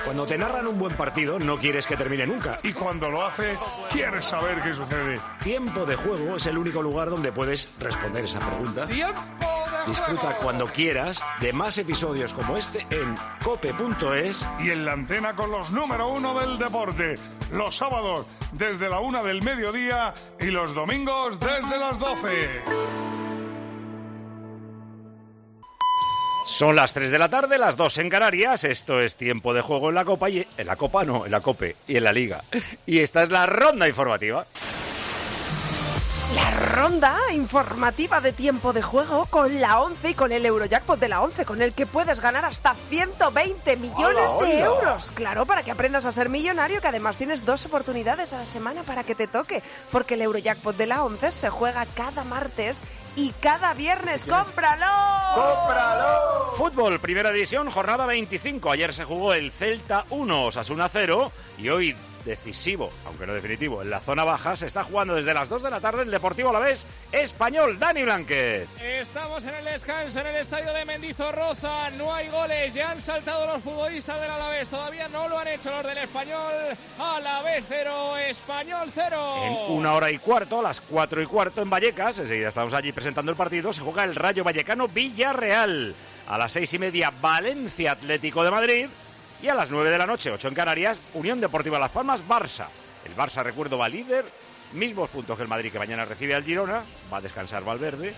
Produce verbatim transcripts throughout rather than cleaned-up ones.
Cuando te narran un buen partido, no quieres que termine nunca. Y cuando lo hace, quieres saber qué sucede. Tiempo de Juego es el único lugar donde puedes responder esa pregunta. ¡Tiempo de Disfruta juego! cuando quieras de más episodios como este en cope punto es. Y en la antena con los número uno del deporte. Los sábados desde la una del mediodía y los domingos desde las doce. Son las tres de la tarde, las dos en Canarias. Esto es Tiempo de Juego en la Copa y en la Copa no, en la Cope y en la Liga. Y esta es la ronda informativa. La ronda informativa de Tiempo de Juego con la once y con el Eurojackpot de la once, con el que puedes ganar hasta ciento veinte millones ¡Hola, de hola! euros. Claro, para que aprendas a ser millonario, que además tienes dos oportunidades a la semana para que te toque, porque el Eurojackpot de la once se juega cada martes y cada viernes. ¡Cómpralo! ¡Cómpralo! Fútbol, primera división, jornada veinticinco. Ayer se jugó el Celta uno, Osasuna cero y hoy decisivo, aunque no definitivo, en la zona baja se está jugando desde las dos de la tarde el Deportivo Alavés Español. Dani Blanquet. Estamos en el descanso en el estadio de Mendizorroza, no hay goles, ya han saltado los futbolistas del Alavés, todavía no lo han hecho los del Español. Alavés cero, Español cero. En una hora y cuarto, a las cuatro y cuarto en Vallecas, enseguida estamos allí presentando el partido, se juega el Rayo Vallecano Villarreal. A las seis y media Valencia Atlético de Madrid. Y a las nueve de la noche, ocho en Canarias, Unión Deportiva Las Palmas, Barça. El Barça, recuerdo, va líder, mismos puntos que el Madrid, que mañana recibe al Girona, va a descansar Valverde,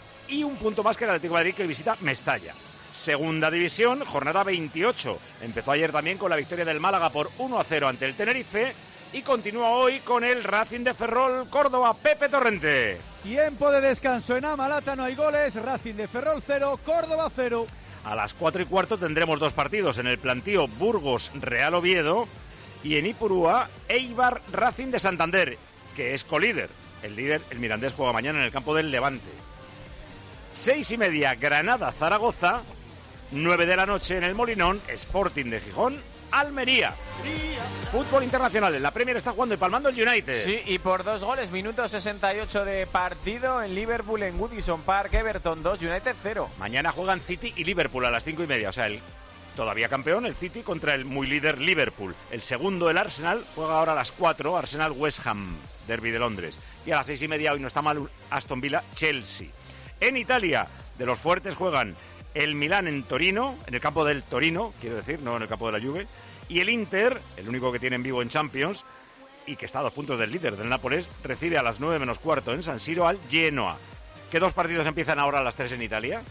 y un punto más que el Atlético de Madrid, que visita Mestalla. Segunda división, jornada veintiocho. Empezó ayer también con la victoria del Málaga por uno a cero ante el Tenerife, y continúa hoy con el Racing de Ferrol, Córdoba, Pepe Torrente. Tiempo de descanso en Amalata, no hay goles, Racing de Ferrol cero, Córdoba cero. A las cuatro y cuarto tendremos dos partidos en el plantío Burgos-Real Oviedo y en Ipurúa Eibar Racing de Santander, que es colíder. El líder, el Mirandés, juega mañana en el campo del Levante. Seis y media Granada-Zaragoza, nueve de la noche en el Molinón, Sporting de Gijón, Almería. Fútbol internacional, en la Premier está jugando y palmando el United. Sí, y por dos goles, minuto sesenta y ocho de partido en Liverpool, en Goodison Park, Everton dos, United cero. Mañana juegan City y Liverpool a las cinco y media, o sea, el todavía campeón, el City, contra el muy líder Liverpool. El segundo, el Arsenal, juega ahora a las cuatro, Arsenal-West Ham, derbi de Londres. Y a las seis y media, hoy no está mal, Aston Villa-Chelsea. En Italia, de los fuertes juegan el Milán en Torino, en el campo del Torino, quiero decir, no en el campo de la Juve, y el Inter, el único que tiene en vivo en Champions, y que está a dos puntos del líder del Nápoles, recibe a las nueve menos cuarto en San Siro al Genoa. ¿Qué dos partidos empiezan ahora a las tres en Italia?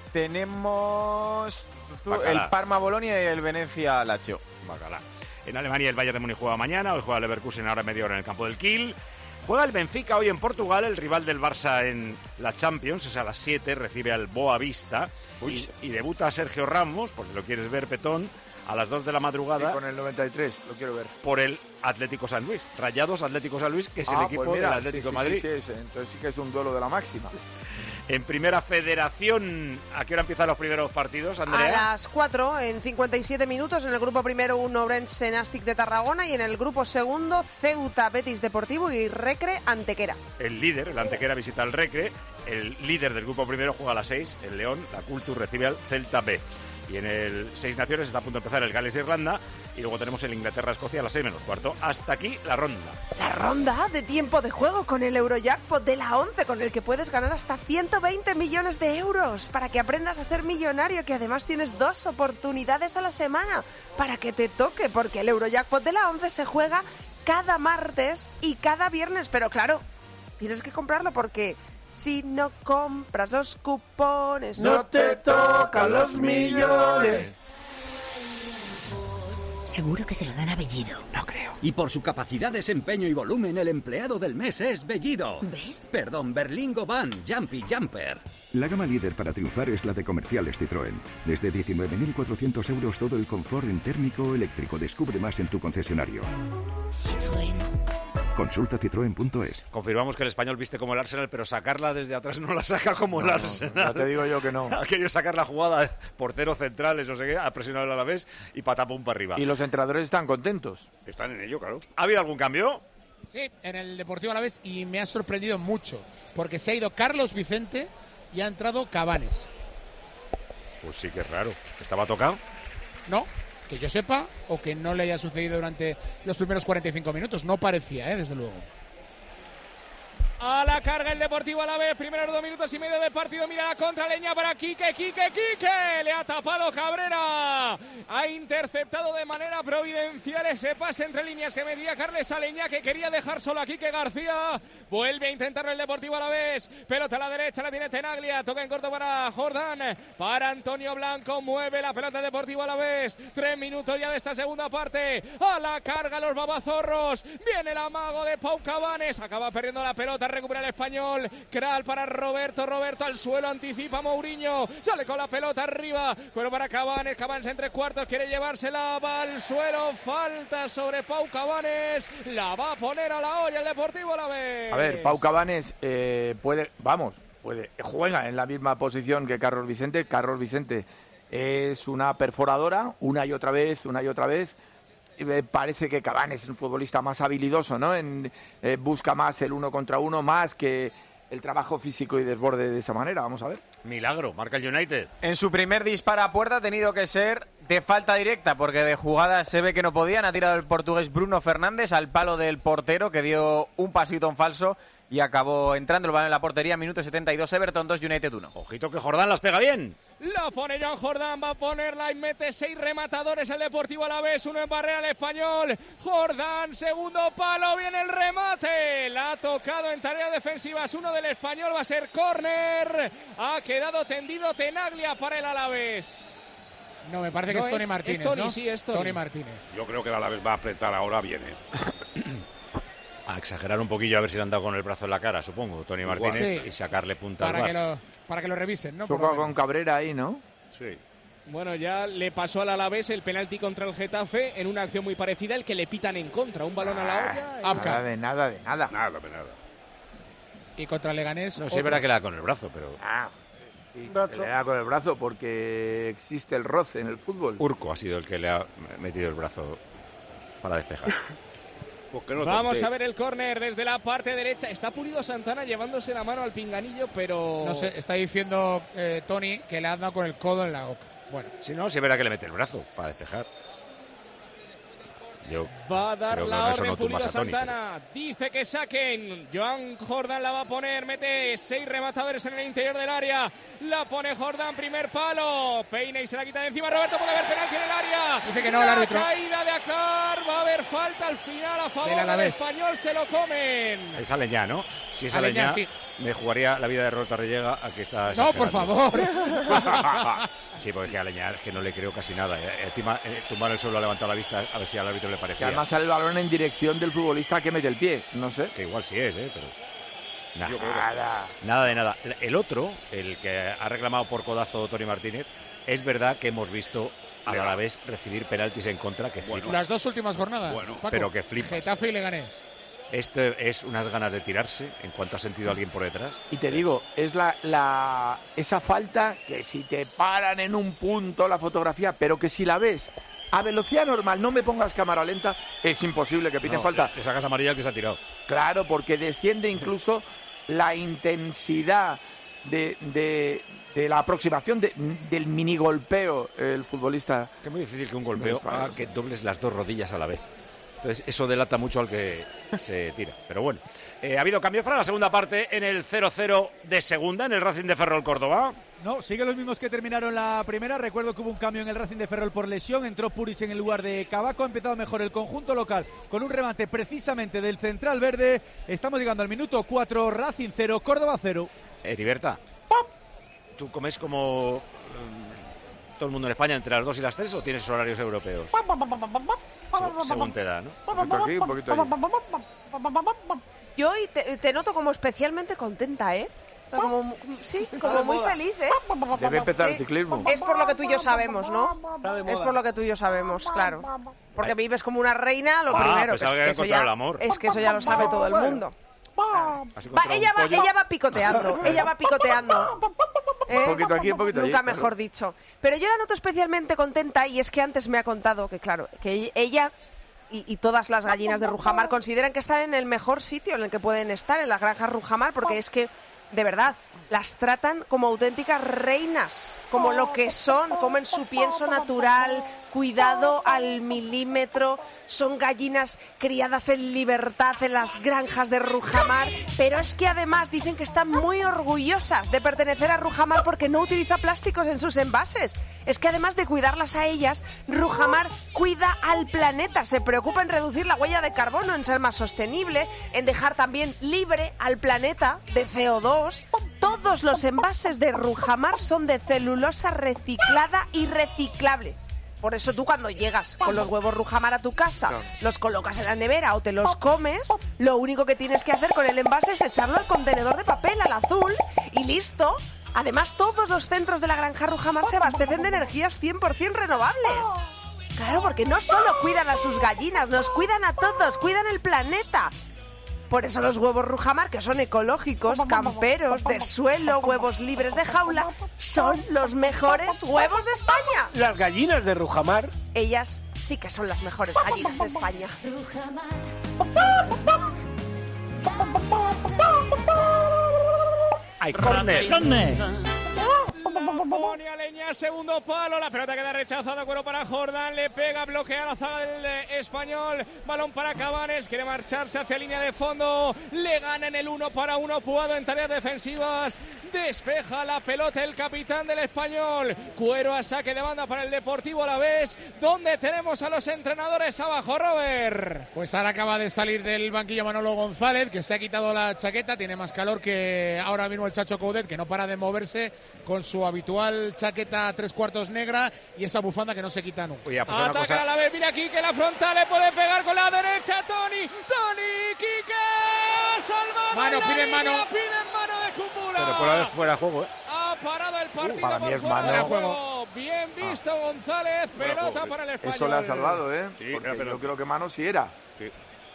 Tenemos Bacalá. el Parma-Bolonia y el Venecia-Lazio. Bacalá. En Alemania el Bayern de Múnich juega mañana, hoy juega el Leverkusen ahora media hora en el campo del Kiel. Juega el Benfica hoy en Portugal, el rival del Barça en la Champions, es a las siete, recibe al Boavista. Y, y debuta Sergio Ramos, por si lo quieres ver, Petón, a las dos de la madrugada. Y con el noventa y tres, lo quiero ver. Por el Atlético San Luis. Rayados Atlético San Luis, que es ah, el equipo pues mira, del Atlético sí, de Madrid. Sí, sí, sí, entonces sí que es un duelo de la máxima. En Primera Federación, ¿a qué hora empiezan los primeros partidos, A Andrea? las cuatro, en cincuenta y siete minutos, en el grupo primero un Ourense Nastic de Tarragona y en el grupo segundo Ceuta Betis Deportivo y Recre Antequera. El líder, el Antequera, visita al Recre. El líder del grupo primero juega a las seis, el León, la Culture recibe al Celta B. Y en el Seis Naciones está a punto de empezar el Gales de Irlanda y luego tenemos el Inglaterra-Escocia a las seis menos cuarto. Hasta aquí la ronda. La ronda de Tiempo de Juego con el Eurojackpot de la once, con el que puedes ganar hasta ciento veinte millones de euros para que aprendas a ser millonario, que además tienes dos oportunidades a la semana para que te toque, porque el Eurojackpot de la once se juega cada martes y cada viernes, pero claro, tienes que comprarlo porque si no compras los cupones No te tocan los millones. Seguro que se lo dan a Bellido. No creo. Y por su capacidad, desempeño y volumen, el empleado del mes es Bellido. ¿Ves? Perdón, Berlingo Van, Jumpy Jumper. La gama líder para triunfar es la de Comerciales Citroën. Desde diecinueve mil cuatrocientos euros todo el confort en térmico o eléctrico. Descubre más en tu concesionario. Citroën. Consulta citroen punto es. Confirmamos que el Español viste como el Arsenal, pero sacarla desde atrás no la saca como el No, Arsenal. ya te digo yo que no. Ha querido sacar la jugada, porteros centrales, no sé qué, ha presionado el Alavés y patapum para arriba. Y los entrenadores están contentos. Están en ello, claro. ¿Ha habido algún cambio? Sí, en el Deportivo Alavés, y me ha sorprendido mucho, porque se ha ido Carlos Vicente y ha entrado Cabanes. Pues sí que es raro. ¿Estaba tocado? No, que yo sepa, o que no le haya sucedido durante los primeros cuarenta y cinco minutos. No parecía, ¿eh? Desde luego. A la carga el Deportivo Alavés, primeros dos minutos y medio de partido, mira la contraleña para Quique, Quique, Quique, le ha tapado Cabrera, ha interceptado de manera providencial ese pase entre líneas que medía Carles Aleñá, que quería dejar solo a Quique García, vuelve a intentarlo el Deportivo Alavés, pelota a la derecha, la tiene Tenaglia, toca en corto para Jordán, para Antonio Blanco, mueve la pelota el Deportivo Alavés, tres minutos ya de esta segunda parte, a la carga los babazorros, viene el amago de Pau Cabanes, acaba perdiendo la pelota, recupera el Español, Kral para Roberto, Roberto al suelo, anticipa Mourinho, sale con la pelota arriba, cuero para Cabanes, Cabanes en tres cuartos, quiere llevársela, va al suelo, falta sobre Pau Cabanes, la va a poner a la olla el Deportivo Alavés. A ver, Pau Cabanes eh, puede, vamos, puede, juega en la misma posición que Carlos Vicente, Carlos Vicente es una perforadora, una y otra vez, una y otra vez. Parece que Cabanes es un futbolista más habilidoso, ¿no? En, eh, busca más el uno contra uno, más que el trabajo físico y desborde de esa manera. Vamos a ver. Milagro, marca el United. En su primer disparo a puerta ha tenido que ser de falta directa, porque de jugada se ve que no podían. Ha tirado el portugués Bruno Fernández al palo del portero, que dio un pasito en falso y acabó entrando el balón en la portería. Minuto setenta y dos, Everton dos, United uno. Ojito que Jordán las pega bien. La pone Joan Jordán, va a ponerla y mete seis rematadores el Deportivo Alavés, uno en barrera al Español. Jordán, segundo palo, viene el remate. La ha tocado en tareas defensivas, uno del Español, va a ser córner. Ha quedado tendido Tenaglia para el Alavés. No, me parece que no es Tony es, Martínez, es Tony, ¿no? sí, es Tony. Tony Martínez. Yo creo que el Alavés va a apretar ahora bien, ¿eh? A exagerar un poquillo, a ver si le han dado con el brazo en la cara, supongo, Tony Martínez, sí. Y sacarle punta para al que bar. lo Para que lo revisen, ¿no? Choca con Cabrera ahí, ¿no? Sí. Bueno, ya le pasó al Alavés el penalti contra el Getafe en una acción muy parecida, el que le pitan en contra, un balón a la olla. Y... Nada de nada, de nada. Nada, de nada. Y contra el Leganés... No, sí es verdad que le da con el brazo, pero... Ah, sí, que le da con el brazo porque existe el roce en el fútbol. Urco ha sido el que le ha metido el brazo para despejar. No Vamos tonté. a ver el córner desde la parte derecha. Está Pulido Santana llevándose la mano al pinganillo, pero... No sé, está diciendo eh, Tony que le ha dado con el codo en la boca. Bueno. Si no, sí es verdad que le mete el brazo para despejar. Yo Va a dar creo que la con eso orden no tumbas Pulido a Tony, Santana. Dice que saquen. Joan Jordán la va a poner. Mete seis rematadores en el interior del área. La pone Jordán, primer palo. Peina y se la quita de encima. Roberto, puede haber penalti en el área. Dice que no el la árbitro. Caída de Acar. Va a haber falta al final a favor del, del Español. Se lo comen. Es Aleñá, ¿no? Si es Aleñá, Aleñá, sí. Me jugaría la vida de Roberto Arrillega a que está No, por favor. Sí, porque a Aleñá es que no le creo casi nada. Encima, eh, tumbar el suelo, ha levantado la vista a ver si al árbitro le parecía. Que además sale el balón en dirección del futbolista que mete el pie, no sé. Que igual sí es, ¿eh? Pero... Nada, nada. Nada de nada. El otro, el que ha reclamado por codazo Tony Martínez, es verdad que hemos visto a la vez recibir penaltis en contra que flipas. Las dos últimas jornadas, Bueno, Paco, pero que flipas. Getafe y Leganés. Este es unas ganas de tirarse en cuanto ha sentido a alguien por detrás. Y te digo, es la, la esa falta que si te paran en un punto la fotografía, pero que si la ves a velocidad normal, no me pongas cámara lenta, es imposible que piten No, falta. Le sacas amarilla que se ha tirado. Claro, porque desciende incluso la intensidad de, de, de la aproximación de, del minigolpeo el futbolista. Que es muy difícil que un golpeo No, haga que dobles las dos rodillas a la vez. Entonces eso delata mucho al que se tira. Pero bueno, eh, ha habido cambios para la segunda parte en el cero cero de segunda, en el Racing de Ferrol Córdoba. No, siguen los mismos que terminaron la primera. Recuerdo que hubo un cambio en el Racing de Ferrol por lesión. Entró Puric en el lugar de Cavaco. Ha empezado mejor el conjunto local con un remate precisamente del central verde. Estamos llegando al minuto cuatro. Racing cero, Córdoba cero. Heriberta, ¿tú comes como um, todo el mundo en España entre las dos y las tres o tienes horarios europeos? Se- según te da, ¿no? Un poquito aquí, un poquito allí. Yo hoy te, te noto como especialmente contenta, ¿eh? Como, sí, como muy feliz, ¿eh? Debe empezar el Sí. ciclismo. Es por lo que tú y yo sabemos, ¿no? Es por lo que tú y yo sabemos, claro. Porque vives como una reina, lo Ah, primero. pensaba es que había eso encontrado ya, el amor. Es que eso ya lo sabe todo el mundo. ¿Has Va, encontrado ella, un va, pollo? ella va picoteando, ella va picoteando. ¿Eh? Un poquito aquí, un poquito allí. Nunca claro. mejor dicho. Pero yo la noto especialmente contenta y es que antes me ha contado que, claro, que ella y, y todas las gallinas de Rujamar consideran que están en el mejor sitio en el que pueden estar, en las granjas Rujamar, porque es que de verdad, las tratan como auténticas reinas, como lo que son, comen su pienso natural, cuidado al milímetro, son gallinas criadas en libertad en las granjas de Rujamar, pero es que además dicen que están muy orgullosas de pertenecer a Rujamar porque no utiliza plásticos en sus envases. Es que además de cuidarlas a ellas, Rujamar cuida al planeta, se preocupa en reducir la huella de carbono, en ser más sostenible, en dejar también libre al planeta de C O dos. Todos los envases de Rujamar son de celulosa reciclada y reciclable. Por eso tú cuando llegas con los huevos Rujamar a tu casa, los colocas en la nevera o te los comes, lo único que tienes que hacer con el envase es echarlo al contenedor de papel, al azul, y listo. Además, todos los centros de la granja Rujamar se abastecen de energías cien por ciento renovables. Claro, porque no solo cuidan a sus gallinas, nos cuidan a todos, cuidan el planeta. Por eso los huevos Rujamar, que son ecológicos, camperos, de suelo, huevos libres de jaula, son los mejores huevos de España. Las gallinas de Rujamar. Ellas sí que son las mejores gallinas de España. ¡Ay, córner! Pone a Leña, segundo palo, la pelota queda rechazada, cuero para Jordán, le pega, bloquea la zaga del eh, español, balón para Cabanes, quiere marcharse hacia línea de fondo, le gana en el uno para uno, Puado en tareas defensivas, despeja la pelota el capitán del español, cuero a saque de banda para el Deportivo Alavés, donde tenemos a los entrenadores abajo, Robert. Pues ahora acaba de salir del banquillo Manolo González, que se ha quitado la chaqueta, tiene más calor que ahora mismo el Chacho Coudet, que no para de moverse con su habitual chaqueta tres cuartos negra y esa bufanda que no se quita nunca. Oye, pues Ataca cosa... a la vez, mira aquí que la frontal le puede pegar con la derecha, Tony, Tony, Quique, salvado. Mano, piden mano. Piden mano de Cúpula. Pero por la vez fuera de juego, ¿eh? Ha parado el partido Uh, para por mí es fuera mano. de juego. Bien visto ah. González, pelota juego, para el español. Eso le ha salvado, ¿eh? Sí, porque pero... yo creo que mano sí era. Sí.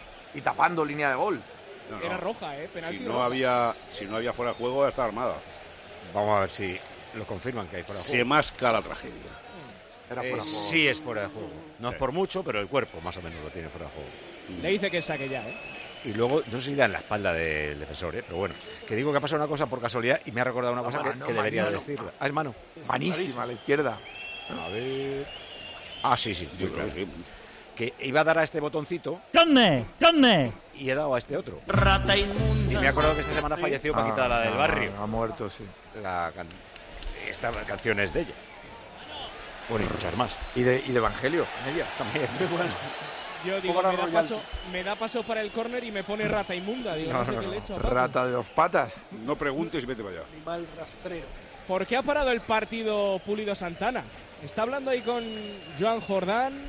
Y tapando línea de gol. No, no. Era roja, ¿eh? Penalti Si no, roja. había, si no había fuera de juego, ya está armada. Vamos a ver si lo confirman que hay fuera de Se juego. masca la tragedia. Era Eh, fuera de juego. sí es fuera de juego. No Sí. es por mucho, pero el cuerpo más o menos lo tiene fuera de juego. Le dice que saque ya, ¿eh? Y luego, no sé si da en la espalda del defensor, ¿eh? Pero bueno, que digo que ha pasado una cosa por casualidad y me ha recordado una cosa mano, que, no, que debería mano. decirla. Ah, es mano. Manísima a la izquierda. A ver. Ah, sí, sí. Yo muy creo claro. que sí. Que iba a dar a este botoncito ¡Carne! ¡Carne! y he dado a este otro. Rata Y inmunda. me he acordado que esta semana falleció Paquita, Ah, la del no, barrio. Ha muerto, sí. La can... Esta canción es de ella. Bueno, y muchas más. Y de, y de Evangelio. Ella. También. Bueno. Yo digo, Pongo la me da, Royal. paso, me da paso para el córner y me pone rata inmunda. Digo, no, No, sé no, qué no. le he hecho a Paco. Rata de dos patas. No preguntes y vete para allá. Animal rastrero. ¿Por qué ha parado el partido Pulido Santana? ¿Está hablando ahí con Joan Jordán?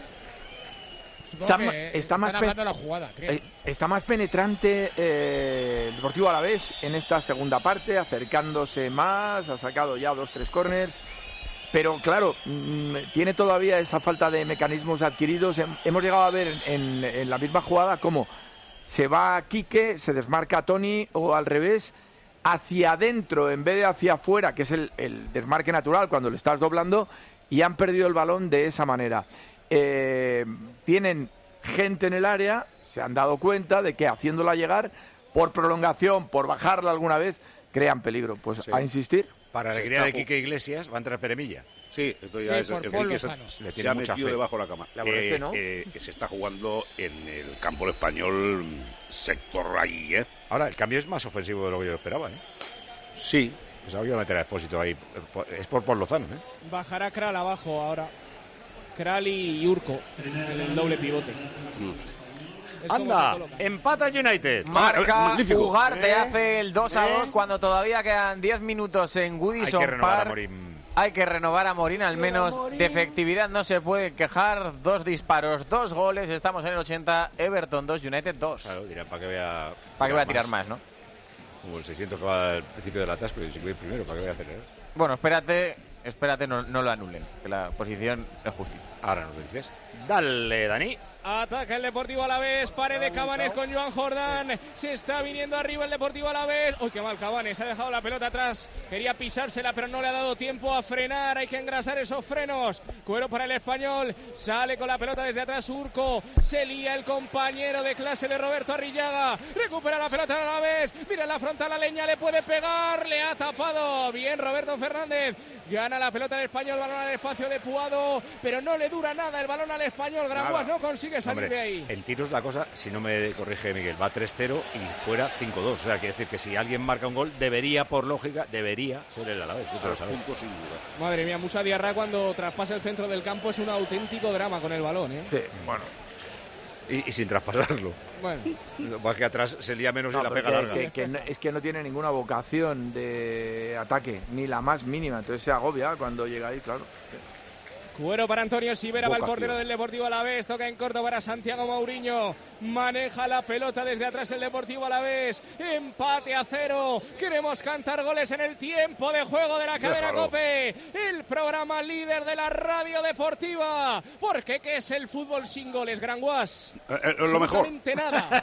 Supongo Está que ma- está están más pe- hablando de la jugada, creo. Eh, está más penetrante eh, el Deportivo Alavés en esta segunda parte, acercándose más, ha sacado ya dos, tres corners. Pero claro, mm, tiene todavía esa falta de mecanismos adquiridos. Hem- Hemos llegado a ver en, en- en la misma jugada cómo se va Quique, se desmarca Tony o al revés, hacia adentro en vez de hacia afuera, que es el, el desmarque natural cuando le estás doblando, y han perdido el balón de esa manera. Eh, tienen gente en el área, se han dado cuenta de que haciéndola llegar, por prolongación, por bajarla alguna vez, crean peligro. Pues Sí. a insistir. Para Se alegría está de ju- Quique Iglesias, va a entrar Peremilla. Sí, esto Sí, ya es por el Paul que se, Lozano. Le se tiene ha mucha metido fe. debajo de la cama. Le aborrece, ¿no? eh, se está jugando en el campo del español, sector ahí, ¿eh? Ahora, el cambio es más ofensivo de lo que yo esperaba, ¿eh? Sí. Pensaba que iba a meter a Expósito ahí. Es por Paul Lozano, ¿eh? Bajará Kral abajo ahora. Kral y Urco en el doble pivote. No sé. Es como se Anda, coloca. empata el United. Marca magnífico. Ugarte, ¿Eh? hace el dos a dos ¿Eh? cuando todavía quedan diez minutos en Hay Goodison que renovar a Park. Morín. Hay que renovar a Morín, al menos de efectividad no se puede quejar. Dos disparos, dos goles, estamos en el ochenta, Everton dos, United dos. Claro, dirán, ¿para qué voy a... ¿Para qué voy a tirar más, no? Como el seiscientos que va al principio del atasco, y si voy primero, ¿para qué voy a hacer? eh? Bueno, espérate, espérate, no, no lo anulen, que la posición es justita. Ahora nos lo dices. Dale, Dani. Ataca el Deportivo Alavés. Pared de Cabanes con Joan Jordán. Se está viniendo arriba el Deportivo Alavés. ¡Uy, qué mal Cabanes! Ha dejado la pelota atrás. Quería pisársela, pero no le ha dado tiempo a frenar. Hay que engrasar esos frenos. Cuero para el Español. Sale con la pelota desde atrás Urco. Se lía el compañero de clase de Roberto Arrillaga. Recupera la pelota en Alavés. Mira la frontal, la leña le puede pegar. Le ha tapado. Bien Roberto Fernández. Gana la pelota el Español. Balón al espacio de Puado. Pero no le dura nada el balón al Español. Granguas no consigue salir Hombre, de ahí. En tiros la cosa, si no me corrige Miguel, va tres cero y fuera cinco dos. O sea, quiere decir que si alguien marca un gol, debería, por lógica, debería ser el Alavés. Madre mía, Musa Diarra cuando traspasa el centro del campo es un auténtico drama con el balón, ¿eh? Sí, bueno. Y, y sin traspasarlo. Bueno. Lo que pasa es que atrás se lía menos No, y la pero pega que- larga. que- que no- es que no tiene ninguna vocación de ataque, ni la más mínima. Entonces se agobia cuando llega ahí, claro. Cuero para Antonio Sivera, va el Vocación. portero del Deportivo Alavés, toca en corto para Santiago Mauriño, maneja la pelota desde atrás el Deportivo Alavés, empate a cero, queremos cantar goles en el tiempo de juego de la cadena Déjalo. COPE, el programa líder de la radio deportiva, porque ¿qué es el fútbol sin goles, Granguas? Eh, eh, lo mejor. Absolutamente nada.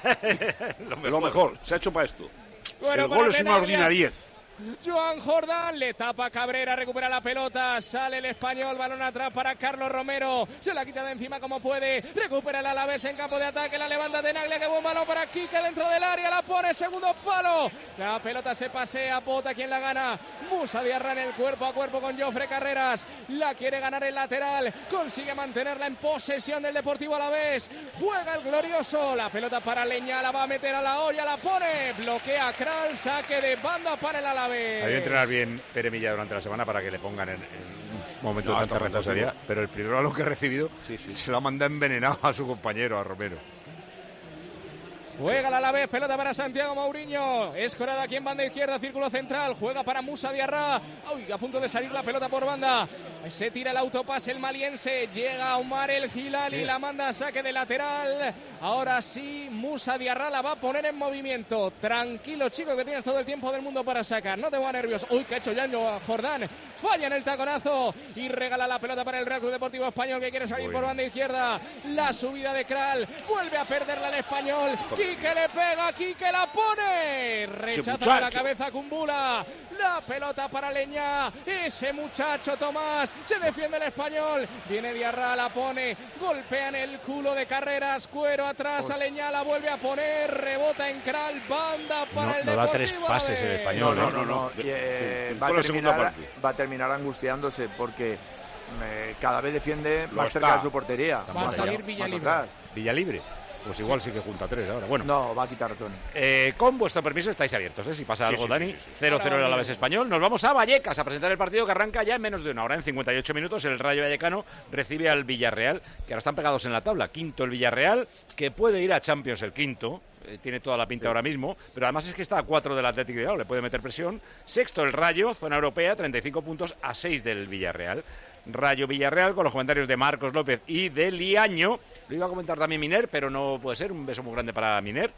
Lo mejor. Se ha hecho para esto. Bueno, el para gol es una Renaglia. ordinariez. Joan Jordán le tapa Cabrera, recupera la pelota, sale el Español, balón atrás para Carlos Romero, se la quita de encima como puede, recupera el Alavés en campo de ataque, la levanta Tenaglia, que buen balón para Quique dentro del área, la pone, segundo palo, la pelota se pasea, Pota quien la gana, Musa Diarra en el cuerpo a cuerpo con Jofre Carreras, la quiere ganar el lateral, consigue mantenerla en posesión del Deportivo Alavés, juega el glorioso, la pelota para Leña, la va a meter a la olla, la pone, bloquea Kral, saque de banda para el Alavés. Había que entrenar bien Pere Milla durante la semana para que le pongan en, en un momento No, de está tanta responsabilidad. fantástico. Pero el primer balón que ha recibido se lo ha mandado envenenado a su compañero, a Romero. Juega la Alavés, pelota para Santiago Mauriño. Escorada aquí en banda izquierda, círculo central. Juega para Musa Diarra. Uy, a punto de salir la pelota por banda. Se tira el autopase el maliense. Llega Omar el Hilali, la manda a saque de lateral. Ahora sí, Musa Diarra la va a poner en movimiento. Tranquilo, chico, que tienes todo el tiempo del mundo para sacar. No te voy a nervioso. Uy, que ha hecho Yaño Jordán. Falla en el taconazo y regala la pelota para el Real Club Deportivo Español, que quiere salir Uy. por banda izquierda. La subida de Kral. Vuelve a perderla el Español. Quique le pega, Quique la pone. Rechaza con la cabeza Cumbula. La pelota para Leña. Ese muchacho Tomás. Se defiende el Español. Viene Diarra, la pone. Golpea en el culo de Carreras. Cuero atrás a Leña. La vuelve a poner. Rebota en Kral. Banda para No, el no da Deportivo tres pases el Alavés. español. No, ¿eh? no, no. Y, eh, va, a Con la segunda terminar, parte. va a terminar angustiándose porque eh, cada vez defiende Lo más está. cerca de su portería. Va a Más salir allá, más Villalibre. atrás. Villalibre. Pues igual sí que junta tres ahora. Bueno, No, va a quitar a Tony. eh, con vuestro permiso estáis abiertos, ¿eh? Si pasa Sí, algo, sí, Dani. sí, sí, sí. cero cero el Ahora Alavés bien. español. Nos vamos a Vallecas a presentar el partido que arranca ya en menos de una hora. En cincuenta y ocho minutos el Rayo Vallecano recibe al Villarreal, que ahora están pegados en la tabla. Quinto el Villarreal, que puede ir a Champions el quinto. eh, Tiene toda la pinta ahora mismo, pero además es que está a cuatro del Atlético de Bilbao, le puede meter presión. Sexto el Rayo, zona europea, treinta y cinco puntos a seis del Villarreal. Rayo Villarreal con los comentarios de Marcos López y de Liaño. Lo iba a comentar también Miner, pero no puede ser. Un beso muy grande para Miner.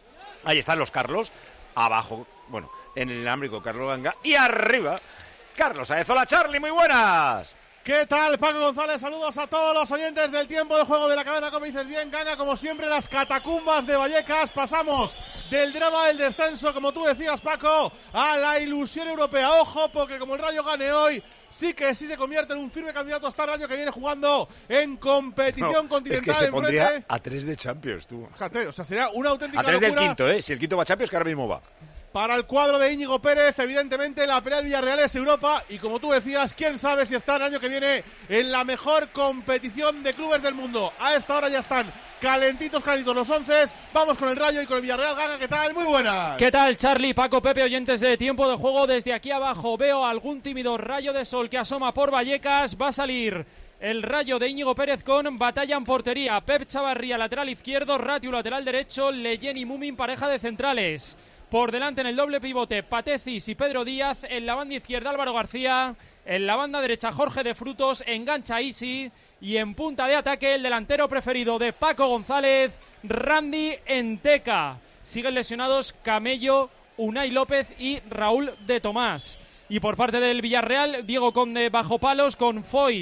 Ahí están los Carlos. Abajo, bueno, en el inalámbrico Carlos Ganga. Y arriba, Carlos Aezola. Charlie, muy buenas. ¿Qué tal, Paco González? Saludos a todos los oyentes del tiempo de juego de la cadena, como dices bien, Ganga. Como siempre, las catacumbas de Vallecas. Pasamos del drama del descenso, como tú decías, Paco, a la ilusión europea. Ojo, porque como el Rayo gane hoy, sí que sí se convierte en un firme candidato hasta el Rayo, que viene jugando en competición No, es continental. que se enfrente. pondría a tres de Champions, tú. Fíjate, o sea, sería una auténtica A tres del locura. quinto, ¿eh? Si el quinto va a Champions, que ahora mismo va. Para el cuadro de Íñigo Pérez, evidentemente la pelea del Villarreal es Europa y como tú decías, quién sabe si está el año que viene en la mejor competición de clubes del mundo. A esta hora ya están calentitos, calentitos los once. Vamos con el Rayo y con el Villarreal. Ganga, ¿qué tal? Muy buenas. ¿Qué tal, Charlie, Paco, Pepe, oyentes de Tiempo de Juego? Desde aquí abajo veo algún tímido rayo de sol que asoma por Vallecas. Va a salir el Rayo de Íñigo Pérez con Batalla en portería. Pep Chavarría, lateral izquierdo. Ratiu, lateral derecho. Leyen y Mumin, pareja de centrales. Por delante en el doble pivote, Patecis y Pedro Díaz. En la banda izquierda, Álvaro García. En la banda derecha, Jorge de Frutos. Engancha Isi. Y en punta de ataque, el delantero preferido de Paco González, Randy Enteca. Siguen lesionados Camello, Unai López y Raúl de Tomás. Y por parte del Villarreal, Diego Conde bajo palos con Foyz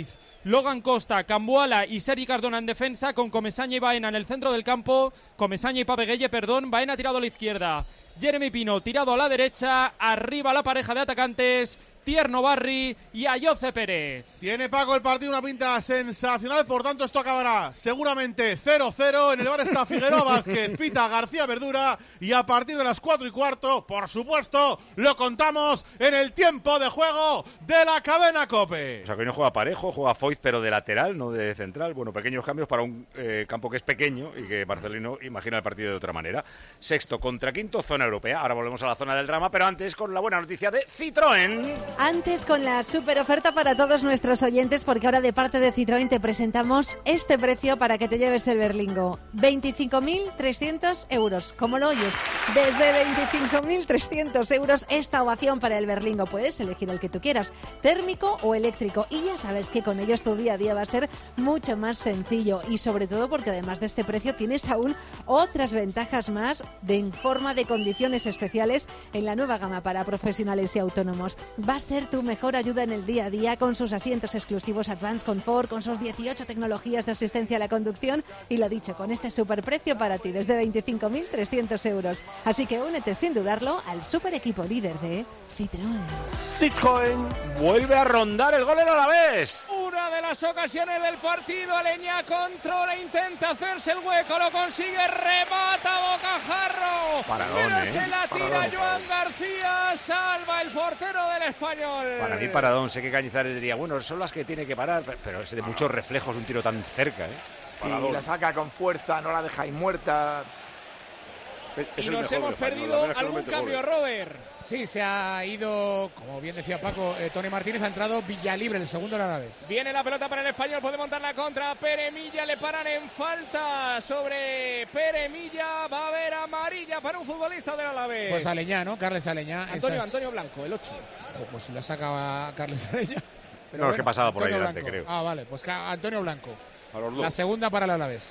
Logan Costa, Cambuala y Sergi Cardona en defensa, con Comesaña y Baena en el centro del campo. Comesaña y Papeguelle, perdón. Baena tirado a la izquierda. Jeremy Pino tirado a la derecha. Arriba la pareja de atacantes, Tierno Barri y Ayoce Pérez. Tiene Paco el partido una pinta sensacional, por tanto esto acabará seguramente cero cero. En el bar está Figueroa Vázquez, pita García Verdura y a partir de las cuatro y cuarto, por supuesto, lo contamos en el tiempo de juego de la cadena COPE. O sea que hoy no juega Parejo, juega Foyt pero de lateral, no de central. Bueno, pequeños cambios para un eh, campo que es pequeño y que Marcelino imagina el partido de otra manera. Sexto contra quinto, zona europea. Ahora volvemos a la zona del drama, pero antes con la buena noticia de Citroën. Antes con la super oferta para todos nuestros oyentes, porque ahora de parte de Citroën te presentamos este precio para que te lleves el Berlingo. veinticinco mil trescientos euros, como lo oyes. Desde veinticinco mil trescientos euros esta ovación para el Berlingo. Puedes elegir el que tú quieras, térmico o eléctrico. Y ya sabes que con ellos tu día a día va a ser mucho más sencillo. Y sobre todo porque además de este precio tienes aún otras ventajas más de en forma de condiciones especiales en la nueva gama para profesionales y autónomos. Va a ser tu mejor ayuda en el día a día con sus asientos exclusivos Advanced Comfort, con sus dieciocho tecnologías de asistencia a la conducción y lo dicho, con este superprecio para ti desde veinticinco mil trescientos euros. Así que únete sin dudarlo al super equipo líder de Citroën. Citroën vuelve a rondar el gol en Alavés. Una de las ocasiones del partido, Aleñá controla, intenta hacerse el hueco, lo consigue, remata Bocajarro. Paradón, pero ¿eh? se la tira Paradón. Joan García, salva el portero del Español. Para mí paradón, sé que Cañizares diría, bueno, son las que tiene que parar, pero es de muchos reflejos un tiro tan cerca, ¿eh? Y la saca con fuerza, no la deja ahí muerta. Y nos hemos perdido algún cambio, Robert. Sí, se ha ido, como bien decía Paco, eh, Tony Martínez, ha entrado Villalibre, el segundo de la vez. Viene la pelota para el Español, puede montar la contra. Pere Milla, le paran en falta sobre Pere Milla. Va a haber amarilla para un futbolista del Alavés. Pues Aleñá, ¿no? Carles Aleñá. Antonio, Esas... Antonio Blanco, el ocho. Oh, pues si la saca Carles Aleñá. Pero no, bueno, es que pasaba por Antonio ahí delante, Blanco. creo. Ah, vale, pues Antonio Blanco. A los dos. La segunda para el Alavés.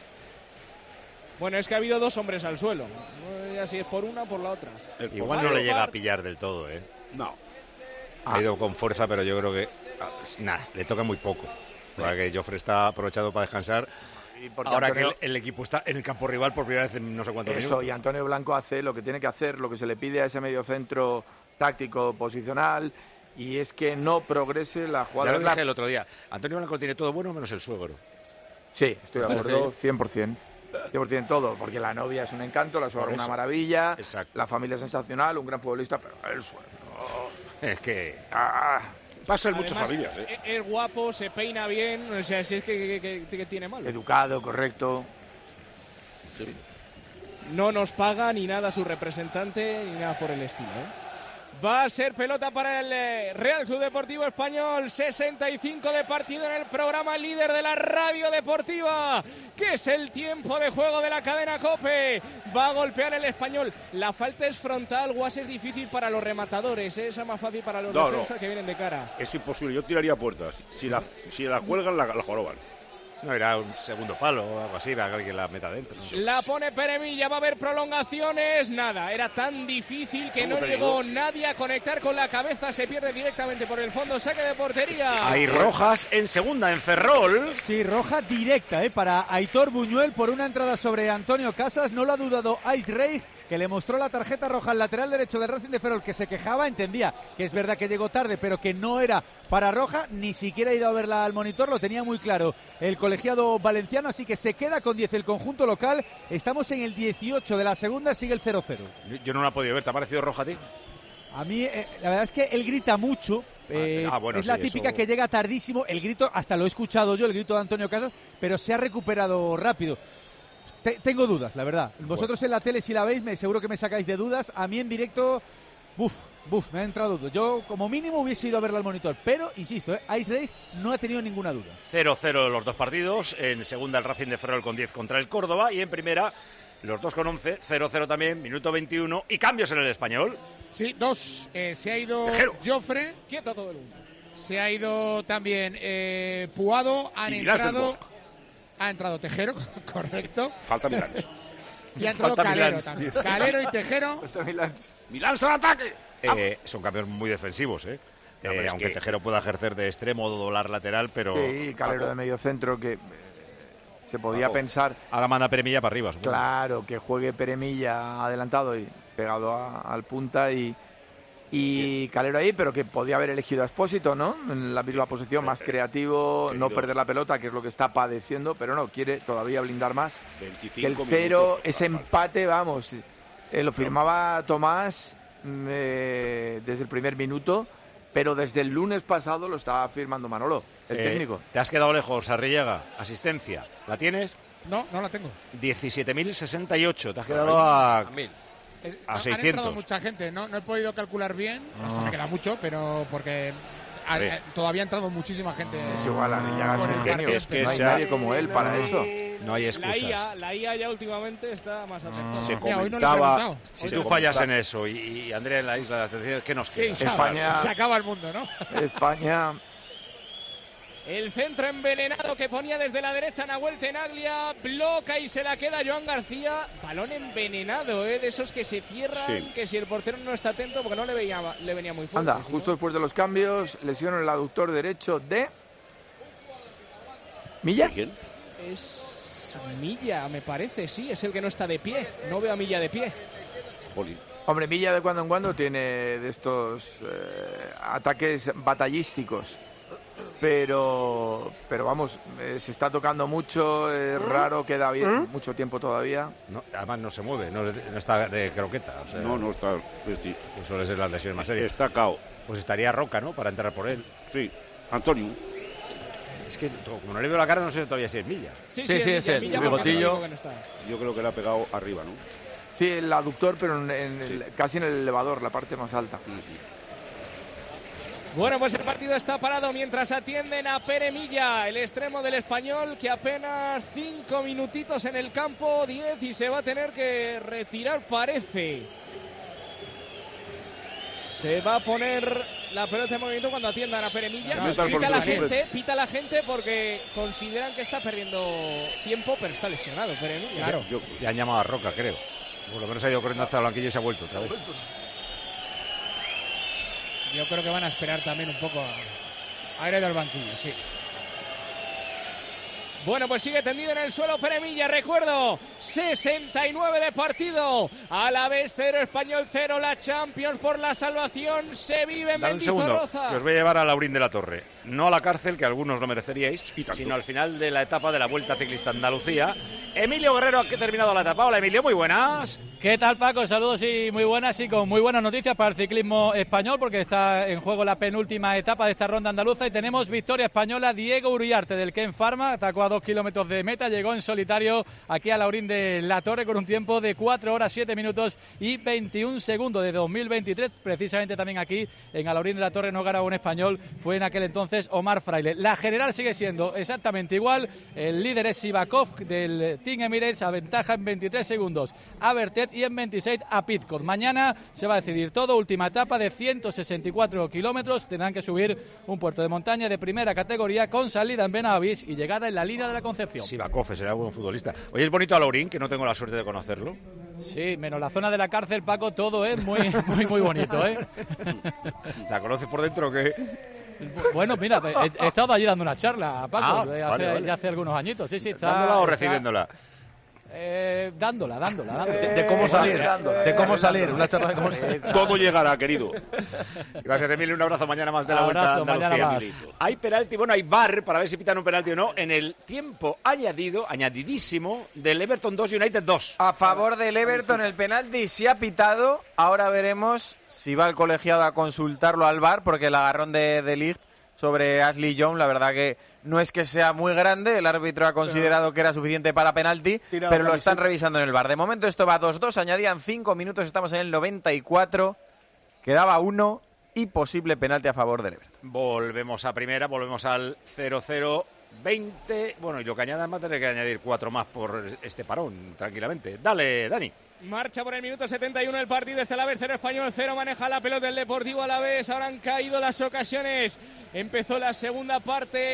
Bueno, es que ha habido dos hombres al suelo. No sé si es por una o por la otra. Igual no le llega a pillar del todo, ¿eh? No. Ha ido con fuerza, pero yo creo que nada, le toca muy poco. Para que Jofre está aprovechado para descansar. Ahora Antonio, que el, el equipo está en el campo rival por primera vez en no sé cuántos eso, minutos. Y Antonio Blanco hace lo que tiene que hacer, lo que se le pide a ese mediocentro táctico posicional, y es que no progrese la jugada. Ya lo dije el otro día. Antonio Blanco tiene todo bueno menos el suegro. Sí, estoy de acuerdo, cien por ciento. cien por ciento todo, porque la novia es un encanto, la suegra una maravilla, exacto. La familia es sensacional, un gran futbolista, pero el suegro... Es que... Ah, pasa en Además, muchas familias, ¿eh? Es guapo, se peina bien, o sea, si es que, que, que, que tiene malo. Educado, correcto. Sí. No nos paga ni nada su representante, ni nada por el estilo, ¿eh? Va a ser pelota para el Real Club Deportivo Español. sesenta y cinco de partido en el programa líder de la radio deportiva, que es el tiempo de juego de la cadena COPE. Va a golpear el Español. La falta es frontal, Guas es difícil para los rematadores, ¿eh? Esa es más fácil para los no, defensas no. que vienen de cara. Es imposible, yo tiraría puertas. Si la, si la cuelgan, la, la joroban. No, era un segundo palo o algo así, para que alguien la meta dentro. La pone Peremilla, va a haber prolongaciones. Nada, era tan difícil que no llegó nadie a conectar con la cabeza. Se pierde directamente por el fondo, saque de portería. Hay rojas en segunda, en Ferrol. Sí, roja directa, ¿eh? Para Aitor Buñuel por una entrada sobre Antonio Casas. No lo ha dudado Ice Reich, que le mostró la tarjeta roja al lateral derecho del Racing de Ferrol, que se quejaba, entendía que es verdad que llegó tarde, pero que no era para roja, ni siquiera ha ido a verla al monitor, lo tenía muy claro el colegiado valenciano, así que se queda con diez el conjunto local. Estamos en el dieciocho de la segunda, sigue el cero cero. Yo no la he podido ver, ¿te ha parecido roja a ti? A mí, eh, la verdad es que él grita mucho. Eh, ah, bueno, es sí, la típica eso... que llega tardísimo, el grito, hasta lo he escuchado yo, el grito de Antonio Casas, pero se ha recuperado rápido. Te, tengo dudas, la verdad. Vosotros bueno. En la tele, si la veis, me, seguro que me sacáis de dudas. A mí en directo, buf, buf, me ha entrado dudas. Yo, como mínimo, hubiese ido a verla al monitor. Pero, insisto, eh, Ice Reich no ha tenido ninguna duda. cero cero los dos partidos. En segunda, el Racing de Ferrol con diez contra el Córdoba. Y en primera, los dos con once. cero cero también, minuto veintiuno. Y cambios en el Español. Sí, dos. Eh, se ha ido Tejero. Jofre. Quieto todo el mundo. Se ha ido también eh, Puado. Han y entrado... Ha entrado Tejero, correcto. Falta Milán. Y ha entrado Falta Calero Milán. también. Calero y Tejero. Falta Milán. ¡Milán al ataque! Eh, son cambios muy defensivos, ¿eh? Eh, aunque que... Tejero pueda ejercer de extremo o doblar lateral, pero... Sí, Calero Paco. De medio centro que... Se podía Paco. pensar... Ahora manda Peremilla para arriba, supongo. Claro, que juegue Peremilla adelantado y pegado a, al punta y, y Calero ahí, pero que podía haber elegido a Expósito, ¿no? En la misma posición, más creativo, no perder la pelota, que es lo que está padeciendo, pero no, quiere todavía blindar más. Que el cero, ese empate, vamos, eh, lo firmaba Tomás eh, desde el primer minuto, pero desde el lunes pasado lo estaba firmando Manolo, el eh, técnico. Te has quedado lejos, Arrillaga. Asistencia, ¿la tienes? No, no la tengo. diecisiete mil sesenta y ocho, te has quedado a, a, mil. a no, seiscientos. Han entrado mucha gente, no, no he podido calcular bien, no. Esto me queda mucho, pero porque ha, eh, todavía ha entrado muchísima gente. Es igual, Arrillaga es un genio, es que no hay nadie como él para eso. No hay excusas. La I A, la I A ya últimamente está más atenta. Se comentaba, no si tú fallas en eso y, y Andrea en la isla de las decisiones, ¿qué nos queda? Sí, España, se acaba el mundo, ¿no? España... El centro envenenado que ponía desde la derecha Nahuel Tenaglia, bloca y se la queda Joan García. Balón envenenado, ¿eh? De esos que se cierran, sí. Que si el portero no está atento porque no le, veía, le venía muy fuerte. Anda, si justo no... después de los cambios, lesión en el aductor derecho de... ¿Milla? ¿Quién? Es Milla, me parece, sí, es el que no está de pie. No veo a Milla de pie. Jolín. Hombre, Milla de cuando en cuando tiene de estos eh, ataques batallísticos. Pero, pero vamos, eh, se está tocando mucho, es raro, queda bien, ¿Mm? mucho tiempo todavía. No, además no se mueve, no, no está de croqueta. O sea, no, no está. Pues sí. Suele ser las lesiones más serias. Está cao. Pues estaría Roca, ¿no? Para entrar por él. Sí, Antonio. Es que como no le veo la cara, no sé todavía si es Milla. Sí, sí, sí, sí es él, el bigotillo. No Yo creo que le ha pegado arriba, ¿no? Sí, el aductor, pero en, en sí. el, casi en el elevador, la parte más alta. Uh-huh. Bueno, pues el partido está parado mientras atienden a Pere Milla, el extremo del Español, que apenas cinco minutitos en el campo, diez, y se va a tener que retirar, parece. Se va a poner la pelota en movimiento cuando atiendan a Pere Milla. No, pita la gente, pita la gente porque consideran que está perdiendo tiempo, pero está lesionado Pere Milla. Claro, yo, ya han llamado a Roca, creo. Por lo menos ha ido corriendo hasta el banquillo y se ha vuelto, ¿sabes? Yo creo que van a esperar también un poco a aire del banquillo, sí. Bueno, pues sigue tendido en el suelo Pere Milla, recuerdo, sesenta y nueve de partido, a la vez cero, Español cero, la Champions por la salvación se vive en Mendizorroza. Un segundo, que os voy a llevar a Laurín de la Torre, no a la cárcel, que algunos lo mereceríais, sino al final de la etapa de la Vuelta Ciclista Andalucía. Emilio Guerrero, que ha terminado la etapa. Hola Emilio, muy buenas. ¿Qué tal, Paco? Saludos y muy buenas y con muy buenas noticias para el ciclismo español porque está en juego la penúltima etapa de esta ronda andaluza y tenemos victoria española. Diego Uriarte del Ken Pharma atacó a dos kilómetros de meta, llegó en solitario aquí a Laurín de la Torre con un tiempo de cuatro horas, siete minutos y veintiún segundos de dos mil veintitrés. Precisamente también aquí en Laurín de la Torre no ganaba un español, fue en aquel entonces Omar Fraile. La general sigue siendo exactamente igual, el líder es Sivakov del Team Emirates, aventaja en veintitrés segundos a Bertet y en veintiséis a Pidcock. Mañana se va a decidir todo, última etapa de ciento sesenta y cuatro kilómetros, tendrán que subir un puerto de montaña de primera categoría con salida en Benavís y llegada en la línea de la Concepción. Sivakov será buen futbolista. Oye, es bonito a Laurín, que no tengo la suerte de conocerlo. Sí, menos la zona de la cárcel, Paco, todo es muy, muy, muy bonito, ¿eh? ¿La conoces por dentro o qué? Bueno, mira, he, he estado allí dando una charla, Paco, ah, de vale, hace, vale. ya hace algunos añitos. Sí, sí, está, ¿dándola o está, recibiéndola? Eh, dándola, dándola, dándola. De, de cómo salir, de cómo salir, una charla de cómo salir. Todo llegará, querido. Gracias, Emilio, un abrazo mañana más de la abrazo, Vuelta a Andalucía. Hay penalti, bueno, hay V A R para ver si pitan un penalti o no en el tiempo añadido, añadidísimo del Everton dos, United dos. A favor del Everton el penalti se ha pitado, ahora veremos si va el colegiado a consultarlo al V A R porque el agarrón de De Ligt sobre Ashley Young, la verdad que no es que sea muy grande, el árbitro ha considerado que era suficiente para penalti, pero lo están revisando en el V A R. De momento esto va dos dos, añadían cinco minutos, estamos en el noventa y cuatro, quedaba uno y posible penalti a favor del Everton. Volvemos a primera, volvemos al cero cero veinte, bueno, y lo que añadan va a tener que añadir cuatro más por este parón, tranquilamente. Dale, Dani. Marcha por el minuto setenta y uno el partido, está la vez cero Español, cero maneja la pelota el Deportivo a la vez, ahora han caído las ocasiones, empezó la segunda parte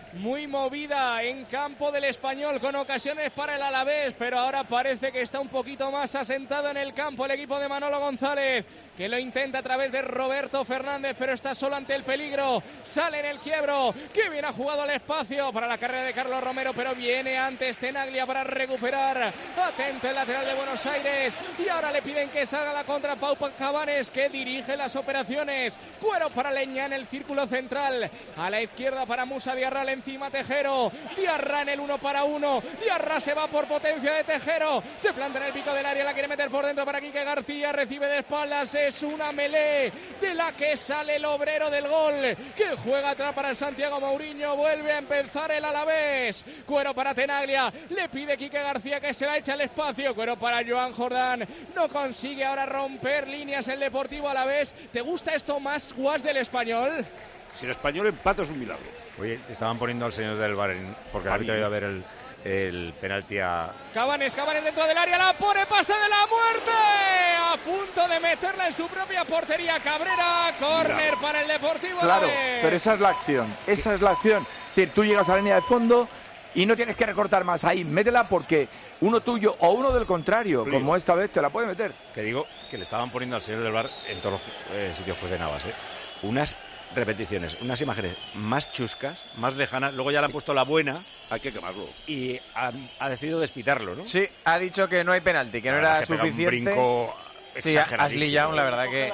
muy movida en campo del Español, con ocasiones para el Alavés, pero ahora parece que está un poquito más asentado en el campo el equipo de Manolo González, que lo intenta a través de Roberto Fernández, pero está solo ante el peligro. Sale en el quiebro, que bien ha jugado al espacio para la carrera de Carlos Romero, pero viene antes Tenaglia para recuperar. Atento el lateral de Buenos Aires, y ahora le piden que salga la contra Pau Cabanes, que dirige las operaciones. Cuero para Leña en el círculo central, a la izquierda para Musa Diarra, encima Tejero. Diarra en el uno para uno. Diarra se va por potencia de Tejero, se planta en el pico del área, la quiere meter por dentro para Quique García, recibe de espaldas. Es una melé de la que sale el obrero del gol, que juega atrás para el Santiago Mourinho. Vuelve a empezar el Alavés. Cuero para Tenaglia, le pide Quique García que se la echa al espacio. Cuero para Joan Jordán, no consigue ahora romper líneas el Deportivo Alavés. ¿Te gusta esto más, Guas, del Español? Si el Español empata es un milagro. Oye, estaban poniendo al señor del bar en, porque el árbitro ha ido a ver el, el penalti a... Cabanes, Cabanes dentro del área, la pone, pase de la muerte, a punto de meterla en su propia portería. Cabrera, córner para el Deportivo Claro, Alavés. pero esa es la acción, esa es la acción. Es decir, tú llegas a la línea de fondo y no tienes que recortar más ahí, métela porque uno tuyo o uno del contrario, Sí. como esta vez, te la puede meter. Que digo que le estaban poniendo al señor del bar en todos los eh, sitios pues de Navas, ¿eh? Unas repeticiones, unas imágenes más chuscas, más lejanas. Luego ya le han puesto la buena. Hay que quemarlo. Y ha, ha decidido despitarlo, ¿no? Sí, ha dicho que no hay penalti, que no La verdad era que pega un suficiente. brinco Sí, exageradísimo. Ashley Young, la verdad que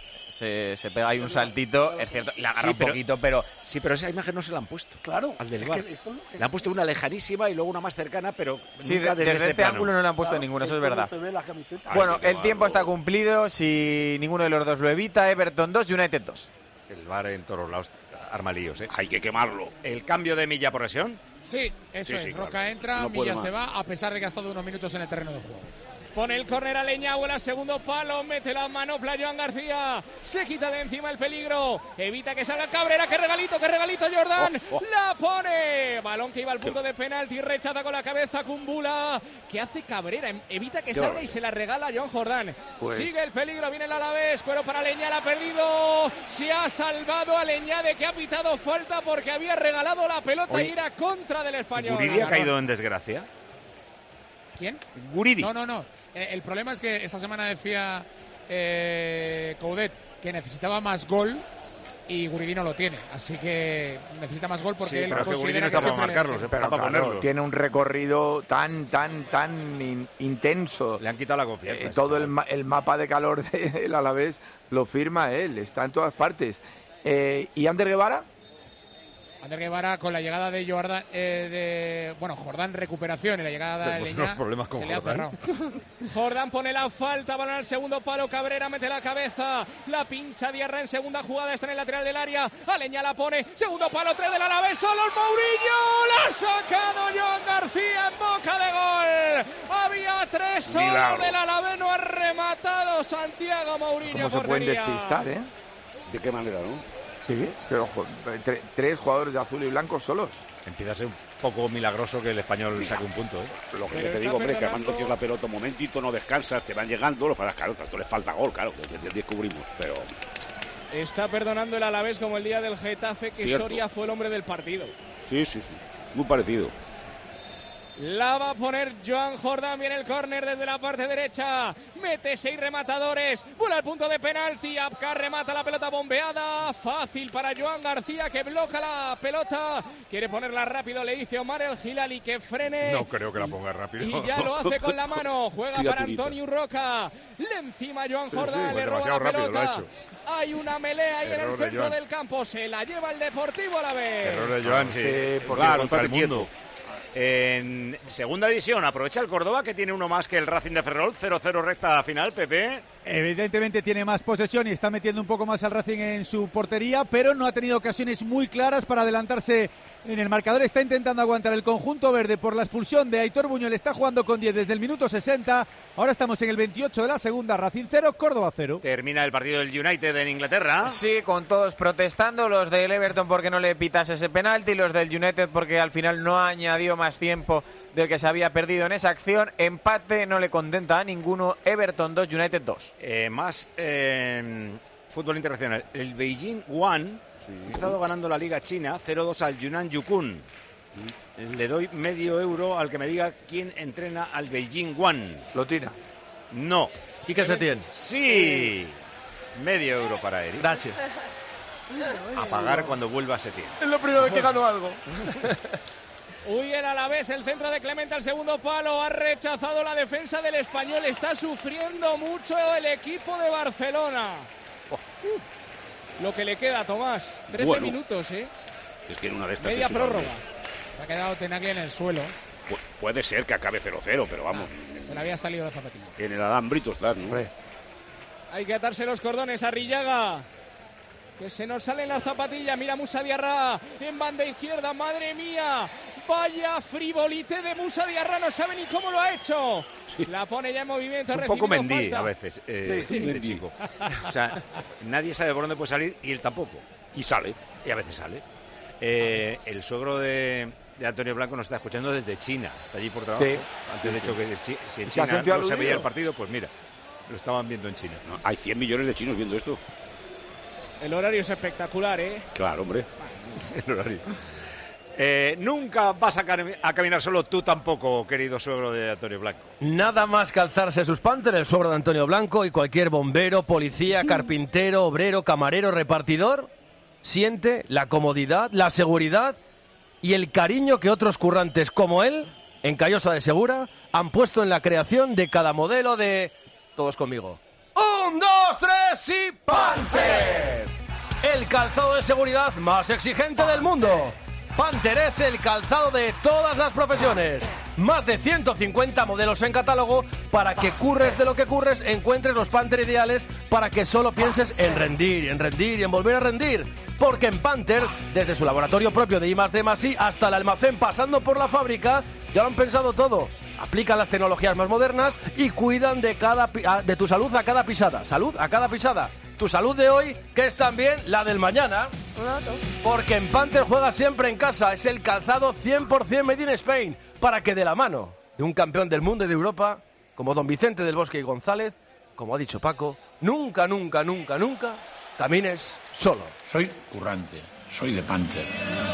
se, se pega ahí un saltito, es cierto, le agarra Sí, un pero- poquito, pero... Sí, pero esa imagen no se la han puesto. Claro. Al del es bar. que eso es lo que- Le han puesto una lejanísima y luego una más cercana, pero Sí, nunca de- desde, desde, este plano. ángulo no le han puesto Claro, ninguno, eso es cómo verdad. se ve la camiseta. Bueno, Hay que el tiempo está cumplido, si ninguno de los dos lo evita, Everton dos, United dos. El bar en todos lados arma líos, ¿eh? Hay que quemarlo. El cambio de Milla por lesión. Sí, eso Sí, es. sí, Roca claro. entra, No puede Milla más. se va, a pesar de que ha estado unos minutos en el terreno de juego. Pone el córner a Leñahuela, segundo palo, mete la manopla Joan García, se quita de encima el peligro, evita que salga Cabrera, que regalito, que regalito Jordán, Oh, oh. la pone, balón que iba al punto de penalti, rechaza con la cabeza Kumbula, que hace Cabrera, Em- evita que Qué salga horror. y se la regala a Joan Jordán, Pues- sigue el peligro, viene el Alavés, cuero para Leña, la ha perdido, se ha salvado a Leña de que ha pitado falta porque había regalado la pelota Oye, y era contra del Español. Guridi ha caído en desgracia. ¿Quién? Guridi. No, no, no. Eh, el problema es que esta semana decía eh, Coudet que necesitaba más gol y Guridi no lo tiene. Así que necesita más gol porque Sí, él pero es que Guridi no considera está para siempre- marcarlo, se Pero está para claro, ponerlo. tiene un recorrido tan, tan, tan in- intenso. Le han quitado la confianza. Eh, ese todo el, chaval. ma- el mapa de calor del Alavés lo firma él, está en todas partes. Eh, ¿Y Ander Guevara? Ander Guevara con la llegada de Jordán, eh, de, bueno, Jordán recuperación y la llegada de Tenemos Leñá, unos problemas con se le ha Jordán. cerrado. Jordán pone la falta, balón al segundo palo, Cabrera mete la cabeza, la pincha Diarra en segunda jugada, está en el lateral del área, Aleña la pone, segundo palo, tres del Alavés, solo el Mourinho, la ha sacado Joan García en boca de gol, había tres solo Milagro. del Alavés, no ha rematado Santiago Mourinho. ¿Cómo se pueden portería. despistar, eh? ¿De qué manera, no? Sí, pero jo- tre- tres jugadores de azul y blanco solos. Empieza a ser un poco milagroso que el español saque un punto, ¿eh? Lo que Pero yo te está digo, hombre, que perdonando- además no tienes la pelota un momentito, no descansas, te van llegando, lo para claro, esto le falta gol, claro, que que descubrimos, pero Está perdonando el Alavés como el día del Getafe, que Cierto. Soria fue el hombre del partido. sí, sí, sí, muy parecido. La va a poner Joan Jordán, viene el córner desde la parte derecha, mete seis rematadores, vuela al punto de penalti, Apcar remata la pelota bombeada, fácil para Joan García que bloca la pelota, quiere ponerla rápido, le dice Omar El Gilali que frene. No creo que la ponga rápido. Y ya lo hace con la mano, juega para Criaturita. Antonio Roca, le encima Joan Jordán, sí, le pues roba la demasiado rápido lo ha pelota. hecho. Hay una melea ahí en Error el de centro Joan. del campo, se la lleva el Deportivo a la vez. Error de Joan, sí. Sí, porque Claro, contra contra el el mundo. En segunda división aprovecha el Córdoba, que tiene uno más que el Racing de Ferrol, cero cero recta final, Pepe. Evidentemente tiene más posesión y está metiendo un poco más al Racing en su portería, pero no ha tenido ocasiones muy claras para adelantarse en el marcador. Está intentando aguantar el conjunto verde por la expulsión de Aitor Buñuel. Está jugando con diez desde el minuto sesenta. Ahora estamos en el veintiocho de la segunda. Racing cero, Córdoba cero. Termina el partido del United en Inglaterra. Sí, con todos protestando, los del Everton porque no le pitas ese penalti, los del United porque al final no añadió más tiempo del que se había perdido en esa acción. Empate no le contenta a ninguno, Everton dos, United dos. Eh, más eh, fútbol internacional. El Beijing One sí. ha empezado ganando la Liga China cero dos al Yunnan Yukun. Le doy medio euro al que me diga quién entrena al Beijing One. Lotina. No. Quique Setién. Sí. Medio euro para él. Gracias. A pagar cuando vuelva Setién. Es lo primero que gano algo. Uy, el Alavés, el centro de Clemente al segundo palo, ha rechazado la defensa del Español, está sufriendo mucho el equipo de Barcelona. Oh. Uh, lo que le queda, Tomás, trece bueno, minutos, ¿eh? Es que en una de estas media prórroga. Se ha quedado Tenagli en el suelo. Pu puede ser que acabe cero cero, pero vamos. Ah, se le había salido la zapatilla. En el alambrito está, ¿no? Hombre. Hay que atarse los cordones a Rillaga. Que se nos salen las zapatillas. Mira Musa Diarra en banda izquierda. Madre mía. Vaya frivolité de Musa Diarra. No sabe ni cómo lo ha hecho. Sí. La pone ya en movimiento. Es un poco Mendy falta. A veces. Eh, sí, sí, este chico. O sea, nadie sabe por dónde puede salir y él tampoco. Y sale. Y a veces sale. Eh, el suegro de, de Antonio Blanco nos está escuchando desde China. Está allí por trabajo. Sí. Antes de hecho que si en China no se veía el partido, pues mira, lo estaban viendo en China. No, hay cien millones de chinos viendo esto. El horario es espectacular, ¿eh? Claro, hombre. El horario. Eh, nunca vas a, cam a caminar solo, tú tampoco, querido suegro de Antonio Blanco. Nada más calzarse sus panters, el suegro de Antonio Blanco y cualquier bombero, policía, carpintero, obrero, camarero, repartidor siente la comodidad, la seguridad y el cariño que otros currantes como él, en Callosa de Segura, han puesto en la creación de cada modelo de... Todos conmigo. ¡Un, dos, tres y Panther! El calzado de seguridad más exigente del mundo. Panther es el calzado de todas las profesiones. Más de ciento cincuenta modelos en catálogo para que curres de lo que curres, encuentres los Panther ideales para que solo pienses en rendir, en rendir y en volver a rendir. Porque en Panther, desde su laboratorio propio de I más D más I hasta el almacén pasando por la fábrica, ya lo han pensado todo. Aplican las tecnologías más modernas y cuidan de, cada, de tu salud a cada pisada. Salud a cada pisada. Tu salud de hoy, que es también la del mañana. Porque en Panther juega siempre en casa. Es el calzado cien por cien Made in Spain. Para que de la mano de un campeón del mundo y de Europa, como don Vicente del Bosque y González, como ha dicho Paco, nunca, nunca, nunca, nunca camines solo. Soy currante. Soy de Panther.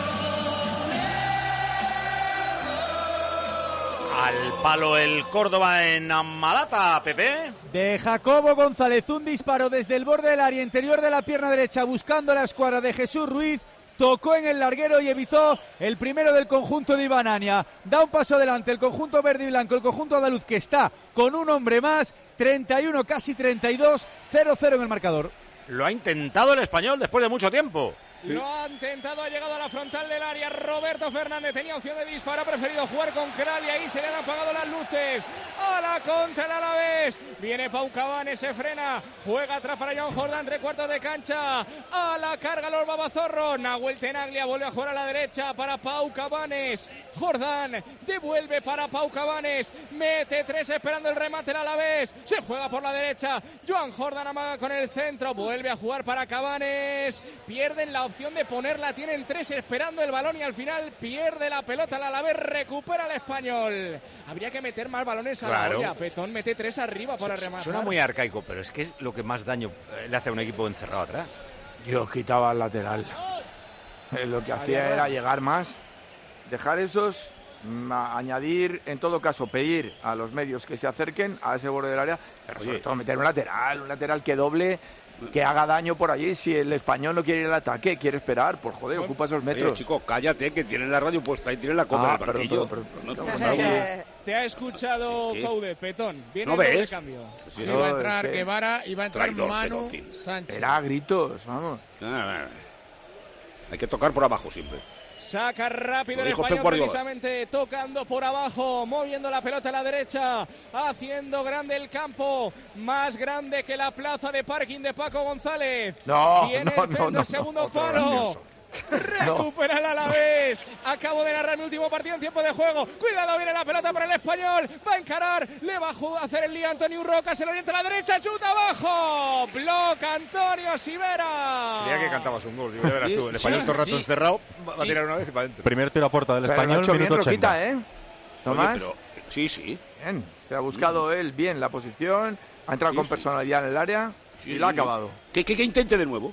Al palo el Córdoba en Amalata, Pepe. De Jacobo González, un disparo desde el borde del área interior de la pierna derecha buscando la escuadra de Jesús Ruiz. Tocó en el larguero y evitó el primero del conjunto de Iván Ania. Da un paso adelante el conjunto verde y blanco, el conjunto andaluz que está con un hombre más. treinta y uno, casi treinta y dos, cero cero en el marcador. Lo ha intentado el Español después de mucho tiempo. Lo ha intentado, ha llegado a la frontal del área. Roberto Fernández tenía opción de disparar, ha preferido jugar con Kral y ahí se le han apagado las luces. A la contra el Alavés. Viene Pau Cabanes, se frena. Juega atrás para John Jordán, tres cuartos de cancha. A la carga los babazorros. Nahuel Tenaglia vuelve a jugar a la derecha para Pau Cabanes. Jordán devuelve para Pau Cabanes. Mete tres esperando el remate el Alavés. Se juega por la derecha. Joan Jordán amaga con el centro. Vuelve a jugar para Cabanes. Pierden la opción de ponerla, tienen tres esperando el balón y al final pierde la pelota el Alavés, recupera el Español. Habría que meter más balones a claro. la olla. Petón mete tres arriba para Su, rematar. Suena muy arcaico, pero es que es lo que más daño le hace a un equipo encerrado atrás. Yo quitaba el lateral. Eh, lo que hacía Ay, era llegar más, dejar esos, añadir, en todo caso, pedir a los medios que se acerquen a ese borde del área, pero Oye. sobre todo meter un lateral, un lateral que doble, que haga daño por allí. Si el Español no quiere ir al ataque, quiere esperar, por joder, ocupa esos metros. Oye, chico, cállate, que tienes la radio puesta y tienes la copa ah, del banquillo. Pero, pero, pero, no, no, te ha escuchado ¿Qué? Coude, Petón. Viene ¿No el ves? cambio. Sí, sí, va a entrar es que... Guevara y va a entrar Traidor, Manu Sánchez. Era gritos, vamos. No, no, no. Hay que tocar por abajo siempre. Saca rápido el Español, precisamente tocando por abajo, moviendo la pelota a la derecha, haciendo grande el campo, más grande que la plaza de parking de Paco González. No, Viene no, el centro, no, no, segundo no, palo. Recupera el Alavés. Acabo de narrar mi último partido en tiempo de juego. Cuidado, viene la pelota para el Español. Va a encarar, le va a hacer el lío Antonio Urroca. Se lo orienta a la derecha, chuta abajo. Bloca Antonio Sivera. Creía que cantabas un gol. Digo, ya verás tú. El Español todo el rato sí. encerrado. Va a tirar una vez y para adentro. Primer tiro a puerta del Español. Pero minuto bien Roquita, ¿eh? Tomás. Oye, pero, sí, sí. Bien. Se ha buscado mm. él bien la posición. Ha entrado sí, con personalidad sí. en el área. Sí, y la ha sí. acabado. Que, que, que intente de nuevo.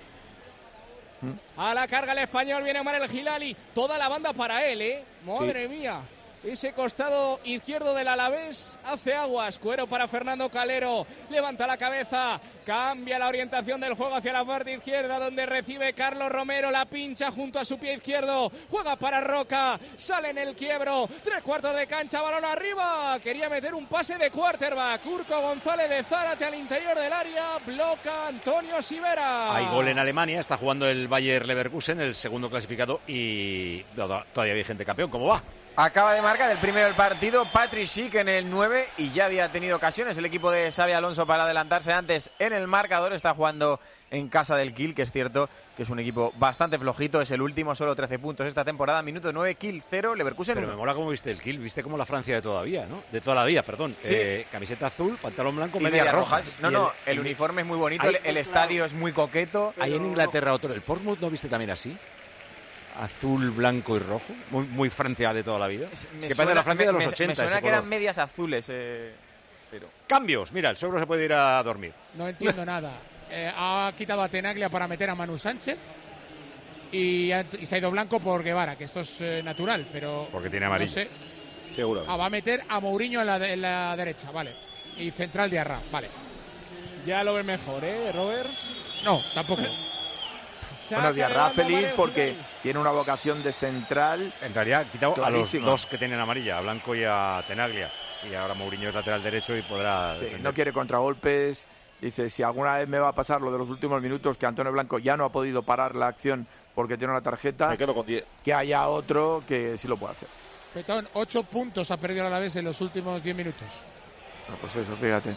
A la carga el español, viene Omar el Hilali. Toda la banda para él, ¿eh? Madre Sí. mía. Ese costado izquierdo del Alavés hace aguas. Cuero para Fernando Calero. Levanta la cabeza. Cambia la orientación del juego hacia la parte izquierda, donde recibe Carlos Romero. La pincha junto a su pie izquierdo. Juega para Roca. Sale en el quiebro. Tres cuartos de cancha. Balón arriba. Quería meter un pase de quarterback. Urco González de Zárate al interior del área. Bloca Antonio Sivera. Hay gol en Alemania. Está jugando el Bayer Leverkusen, el segundo clasificado y todavía vigente campeón. ¿Cómo va? Acaba de marcar el primero del partido Patrick Schick en el nueve y ya había tenido ocasiones el equipo de Xabi Alonso para adelantarse antes en el marcador. Está jugando en casa del Kiel, que es cierto que es un equipo bastante flojito. Es el último, solo trece puntos esta temporada. Minuto nueve, Kiel cero, Leverkusen Pero uno. me mola cómo viste el Kiel. Viste como la Francia de todavía, ¿no? De toda la vida, perdón. Sí. Eh, camiseta azul, pantalón blanco, Y medias medias rojas. rojas. No, Y no, el, uniforme es muy bonito, Hay- el, el estadio es muy coqueto. Hay en Inglaterra otro. ¿El Portsmouth no viste también así? Azul, blanco y rojo. Muy, muy Francia de toda la vida. Es Me que suena- parece la Francia de me- los me- ochenta. Me suena ese que eran color. medias azules. Eh, pero... Cambios. Mira, el suegro se puede ir a dormir. No entiendo nada. Eh, ha quitado a Tenaglia para meter a Manu Sánchez y, ha- y se ha ido blanco por Guevara, que esto es eh, natural, pero Porque tiene amarillo. no sé. Seguro. Ah, va a meter a Mourinho en la, de- en la derecha, vale. Y central de Arra, vale. Ya lo ves mejor, ¿eh, Robert? No, tampoco. Bueno, Diarra feliz porque tiene una vocación de central. En realidad ha quitado clarísima. a los dos que tienen amarilla, a Blanco y a Tenaglia. Y ahora Mourinho es lateral derecho y podrá Sí, defender. no quiere contragolpes. Dice, si alguna vez me va a pasar lo de los últimos minutos, que Antonio Blanco ya no ha podido parar la acción porque tiene una tarjeta, Me quedo con diez. que haya otro que sí lo pueda hacer. Petón, ocho puntos ha perdido a la vez en los últimos diez minutos. No, pues eso, fíjate.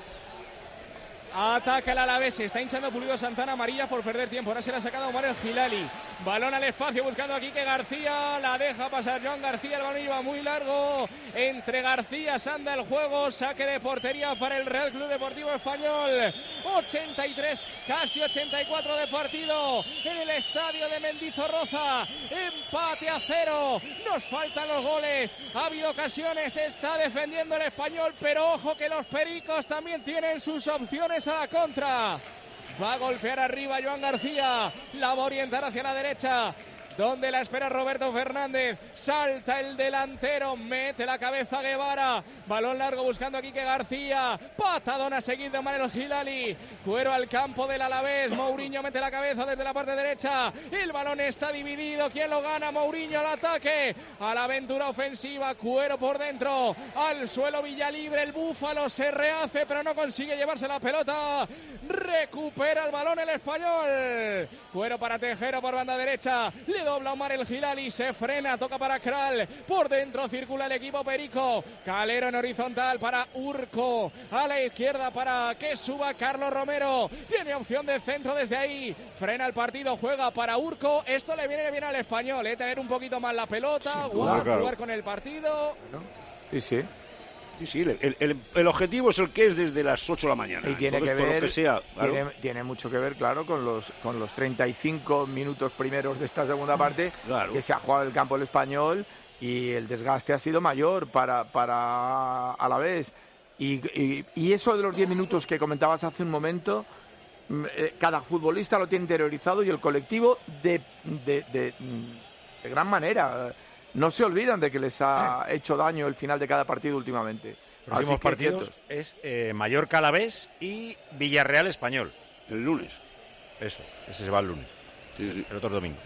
Ataca el Alavés, se está hinchando Pulido Santana, amarilla por perder tiempo. Ahora se la ha sacado Omar el Hilali. Balón al espacio buscando aquí que García la deja pasar. Joan García, el balón iba muy largo. Entre García, Sanda el juego. Saque de portería para el Real Club Deportivo Español. ochenta y tres, casi ochenta y cuatro de partido en el estadio de Mendizorroza. Empate a cero. Nos faltan los goles. Ha habido ocasiones, está defendiendo el Español, pero ojo que los pericos también tienen sus opciones a la contra. Va a golpear arriba Joan García. La va a orientar hacia la derecha, donde la espera Roberto Fernández. Salta el delantero, mete la cabeza Guevara. Balón largo buscando aquí que García. Patadón a seguir de Omar el Hilali. Cuero al campo del Alavés. Mourinho mete la cabeza desde la parte derecha. El balón está dividido. ¿Quién lo gana? Mourinho al ataque. A la aventura ofensiva. Cuero por dentro. Al suelo Villalibre. El Búfalo se rehace, pero no consigue llevarse la pelota. Recupera el balón el español. Cuero para Tejero por banda derecha. Le dobla Omar el Hilali, se frena, toca para Kral, por dentro circula el equipo perico, Calero en horizontal para Urco, a la izquierda para que suba Carlos Romero, tiene opción de centro desde ahí, frena el partido, juega para Urco, esto le viene bien al español, ¿eh? Tener un poquito más la pelota, jugar, claro. jugar con el partido. Sí, sí. Sí, sí, el, el- el objetivo es el que es desde las ocho de la mañana. Y tiene Entonces, que por ver, lo que sea, claro. tiene, tiene mucho que ver, claro, con los con los treinta y cinco minutos primeros de esta segunda parte, Claro. que se ha jugado el campo el español y el desgaste ha sido mayor para, para Alavés. Y, y, y eso de los diez minutos que comentabas hace un momento, mm, eh, cada futbolista lo tiene interiorizado y el colectivo de, de, de, mm, de gran manera. No se olvidan de que les ha hecho daño el final de cada partido últimamente. Próximos Así que partidos quietos. es eh, Mallorca Alavés y Villarreal Español. El lunes. Eso, ese se va el lunes. Sí, sí. El otro domingo.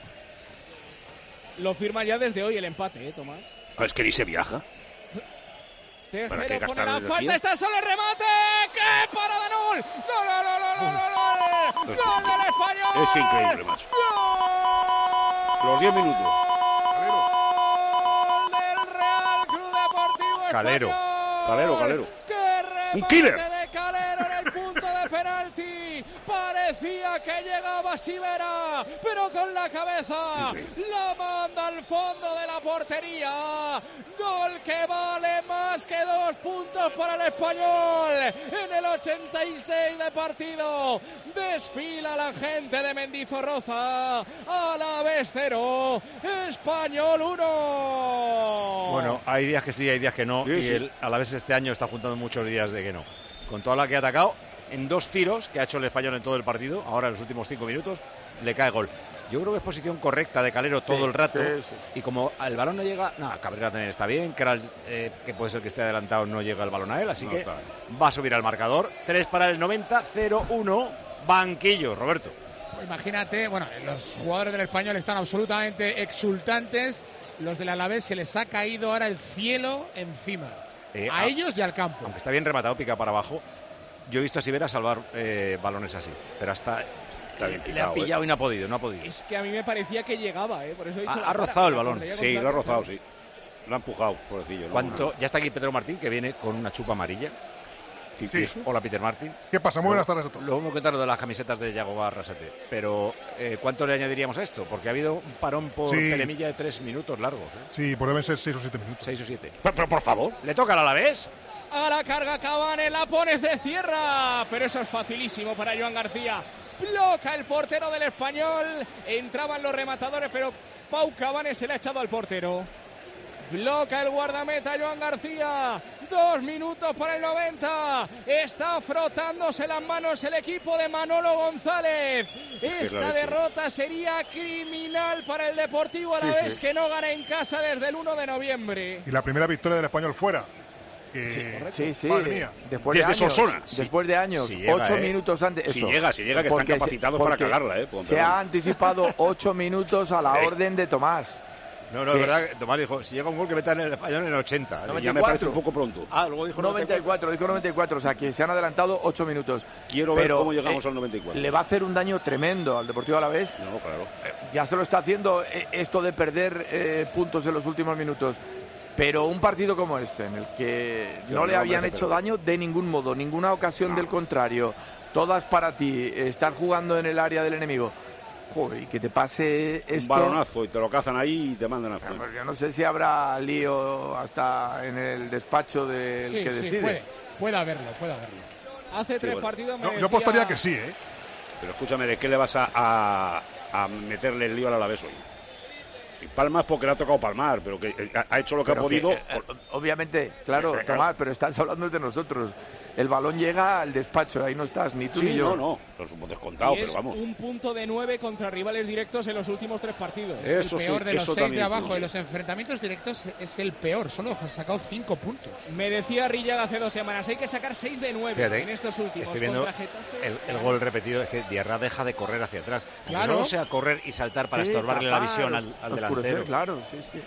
Lo firma ya desde hoy el empate, ¿eh, Tomás? Ah, es que ni se viaja. ¿Para qué Tejero pone gastar la energía? falta, está solo el remate. ¡Qué parada! ¡Gol! ¡Gol, gol, gol, gol, gol, gol! ¡Gol del español! Es increíble, macho. Los diez minutos. ¡Gol del Real Club Deportivo Calero. Español! Calero, Calero. ¡Qué remate Un killer. de Calero en el punto de penalti! Parecía que llegaba Sivera, pero con la cabeza la manda al fondo de la portería. Gol que vale más que dos puntos para el español. En el ochenta y seis de partido desfila la gente de Mendizorroza. Alavés cero, Español uno. Bueno, hay días que sí, hay días que no. Sí, y sí. el Alavés este año está juntando muchos días de que no. Con toda la que ha atacado, en dos tiros que ha hecho el Español en todo el partido, ahora en los últimos cinco minutos, le cae gol. Yo creo que es posición correcta de Calero todo sí, el rato. Sí, sí. Y como el balón no llega, no, Cabrera también está bien, que, era el, eh, que puede ser que esté adelantado, no llega el balón a él, así no, que va a subir al marcador. tres para el noventa, cero uno, banquillo, Roberto. Imagínate, bueno, los jugadores del Español están absolutamente exultantes, los del Alavés se les ha caído ahora el cielo encima, eh, a, a ellos y al campo. Aunque está bien rematado, pica para abajo. Yo he visto a Sivera salvar eh, balones así, pero hasta... Bien picado, le ha pillado eh. y no ha podido, no ha podido. Es que a mí me parecía que llegaba, ¿eh? Por eso he dicho ha, la ha rozado el balón. Sí, lo ha rozado, sí. Lo ha empujado, pobrecillo. ¿no? ¿Cuánto? Ya está aquí Pedro Martín, que viene con una chupa amarilla. Sí. Hola, Peter Martín. ¿Qué pasa? Muy buenas tardes a todos. Luego me contaron de las camisetas de Yago Arrasate. Pero, eh, ¿cuánto le añadiríamos a esto? Porque ha habido un parón por sí. Telemilla de tres minutos largos. ¿eh? Sí, pues deben ser seis o siete minutos. Seis o siete. Pero, pero por favor, ¿le toca al Alavés? A la carga Cavani, la pone, se cierra. Pero eso es facilísimo para Joan García. Bloca el portero del Español. Entraban los rematadores, pero Pau Cavani se le ha echado al portero. Bloca el guardameta Joan García. Dos minutos para el noventa. Está frotándose las manos el equipo de Manolo González. Esta derrota sería criminal para el Deportivo Alavés, sí, sí. que no gana en casa desde el uno de noviembre. Y la primera victoria del Español fuera. Que, sí, sí, sí. Después de años, Sosona, después de años, si llega, ocho eh. minutos antes. Eso. Si llega, si llega, que porque están capacitados se, para cagarla, eh. Se ha anticipado ocho minutos a la orden de Tomás. No, no, es verdad que Tomás dijo, si llega un gol que metan en el Español en el ochenta. noventa y cuatro. Ya me parece un poco pronto. Ah, luego dijo noventa y cuatro, dijo noventa y cuatro, o sea que se han adelantado ocho minutos. Quiero Pero, ver cómo llegamos eh, al noventa y cuatro. Le va a hacer un daño tremendo al Deportivo Alavés. No, claro. Eh, ya se lo está haciendo eh, esto de perder eh, puntos en los últimos minutos. Pero un partido como este, en el que no, no le habían hecho perder. daño de ningún modo, ninguna ocasión no. del contrario, todas para ti, estar jugando en el área del enemigo. Joder, y que te pase esto... Un balonazo y te lo cazan ahí y te mandan a... Pues yo no sé si habrá lío hasta en el despacho del sí, que sí, decide. Puede, puede haberlo, puede haberlo. Hace sí, tres bueno. partidos me no, decía... Yo apostaría que sí, ¿eh? Pero escúchame, ¿de qué le vas a, a, a meterle el lío al Alavés hoy? Si palmas porque le ha tocado palmar, pero que ha hecho lo que pero ha podido. Que, eh, obviamente, claro, eh, Tomás, pero estás hablando de nosotros. El balón llega al despacho, ahí no estás, ni tú sí, ni yo. No, no, lo hemos descontado, y pero vamos. Un punto de nueve contra rivales directos en los últimos tres partidos. Es el peor sí, de los seis de abajo. Incluye. En los enfrentamientos directos es el peor, solo ha sacado cinco puntos. Me decía Rillaga hace dos semanas, hay que sacar seis de nueve Fíjate, en estos últimos. Estoy viendo el, el gol repetido, es que Diarra deja de correr hacia atrás. Claro. No sea correr y saltar para sí, estorbarle tapar, la visión al, al delantero. Claro, sí, sí.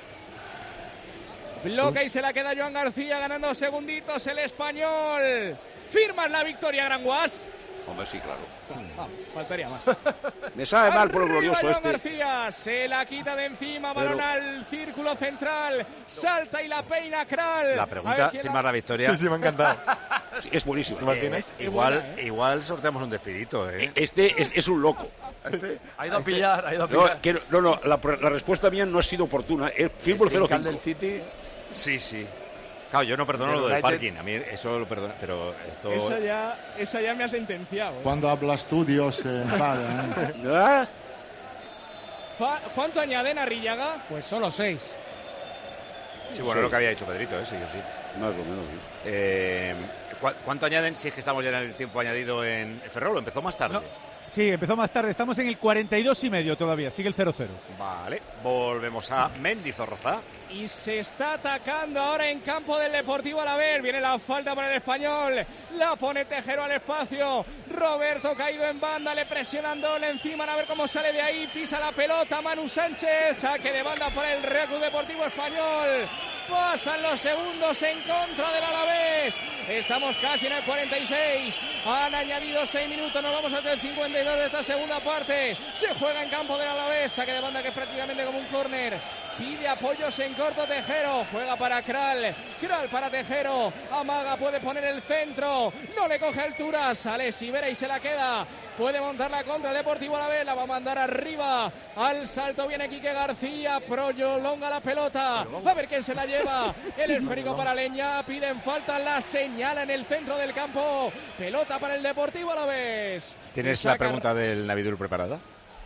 Bloca y se la queda Joan García ganando segunditos el Español. ¿Firmas la victoria, Granguas? Hombre, sí, claro. Vamos, faltaría más. Me sabe mal por lo glorioso Joan este. García se la quita de encima, balón Pero... al círculo central, salta y la peina Kral. La pregunta, firmar la... la victoria. Sí, sí, me ha encantado. Sí, es buenísimo. Eh, es, igual, buena, ¿eh? igual sorteamos un despidito, ¿eh? Este es, es un loco. Este, ha ido a pillar, ha ido a pillar. No, que, no, no la, la respuesta mía no ha sido oportuna. El firmo el cero cinco. del City. Sí, sí. Claro, yo no perdono lo del parking, a mí eso lo perdono, pero esto... Esa ya, esa ya me ha sentenciado. ¿eh? Cuando hablas tú, Dios se enfada. ¿Eh? ¿Cuánto añaden a Rillaga? Pues solo seis. Sí, bueno, sí. Lo que había dicho Pedrito, ¿eh? Sí, yo sí. Más o menos, sí. Eh, ¿Cuánto añaden si es que estamos ya en el tiempo añadido en Ferrol? ¿Empezó más tarde? No. Sí, empezó más tarde. Estamos en el cuarenta y dos y medio todavía. Sigue el cero cero. Vale, volvemos a Mendizorroza. Y se está atacando ahora en campo del Deportivo Alavés. Viene la falta para el Español. La pone Tejero al espacio. Roberto caído en banda. Le presionan doble encima. A ver cómo sale de ahí. Pisa la pelota Manu Sánchez. Saque de banda para el Real Club Deportivo Español. Pasan los segundos en contra del Alavés. Estamos casi en el cuarenta y seis. Han añadido seis minutos. Nos vamos hasta el cincuenta y dos de esta segunda parte. Se juega en campo del Alavés. Saque de banda que es prácticamente como un córner. Pide apoyos en corto Tejero. Juega para Kral. Kral para Tejero. Amaga, puede poner el centro. No le coge altura. Sale Sivera y se la queda. Puede montar la contra el Deportivo Alavés. La va a mandar arriba. Al salto viene Quique García. Prolonga la pelota. A ver quién se la lleva. El esférico para Leña. Piden falta. La señala en el centro del campo. Pelota para el Deportivo Alavés. ¿Tienes la pregunta del Navidul preparada?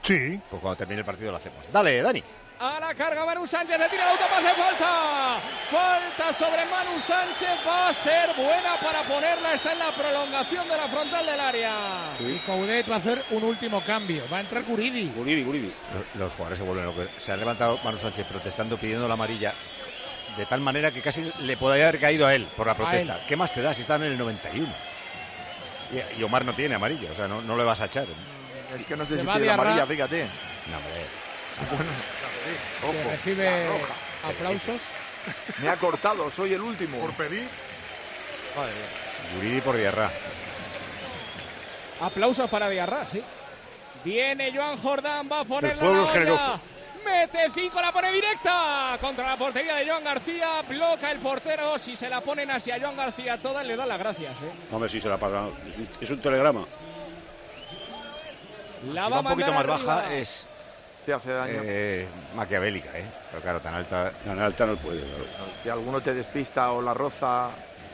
Sí. Pues cuando termine el partido lo hacemos. Dale, Dani. A la carga Manu Sánchez, le tira el autopase, falta. Falta sobre Manu Sánchez, va a ser buena para ponerla, está en la prolongación de la frontal del área. Sí. Y Coudet va a hacer un último cambio, va a entrar Guridi. Guridi, Guridi. Los, los jugadores se vuelven locos. Se ha levantado Manu Sánchez protestando, pidiendo la amarilla, de tal manera que casi le podría haber caído a él por la protesta. ¿Qué más te da si están en el noventa y uno? Y, y Omar no tiene amarilla, o sea, no, no le vas a echar. Es que no sé se si tiene amarilla, fíjate. No, hombre. Bueno, que recibe aplausos. Me ha cortado, soy el último. Por pedir. Vale, bien. Guridi por Diarra. Aplausos para Diarra, sí. Viene Joan Jordán, va a ponerla en la olla. Generoso. Mete cinco, la pone directa contra la portería de Joan García. Bloca el portero. Si se la ponen hacia Joan García todas, le dan las gracias. ¿eh? Hombre, si se la paga. Es un telegrama. La si va va un poquito más arriba. baja es... Sí, hace daño. Eh, maquiavélica, ¿eh? Pero claro, tan alta... Tan alta no puede, claro. Si alguno te despista o la roza...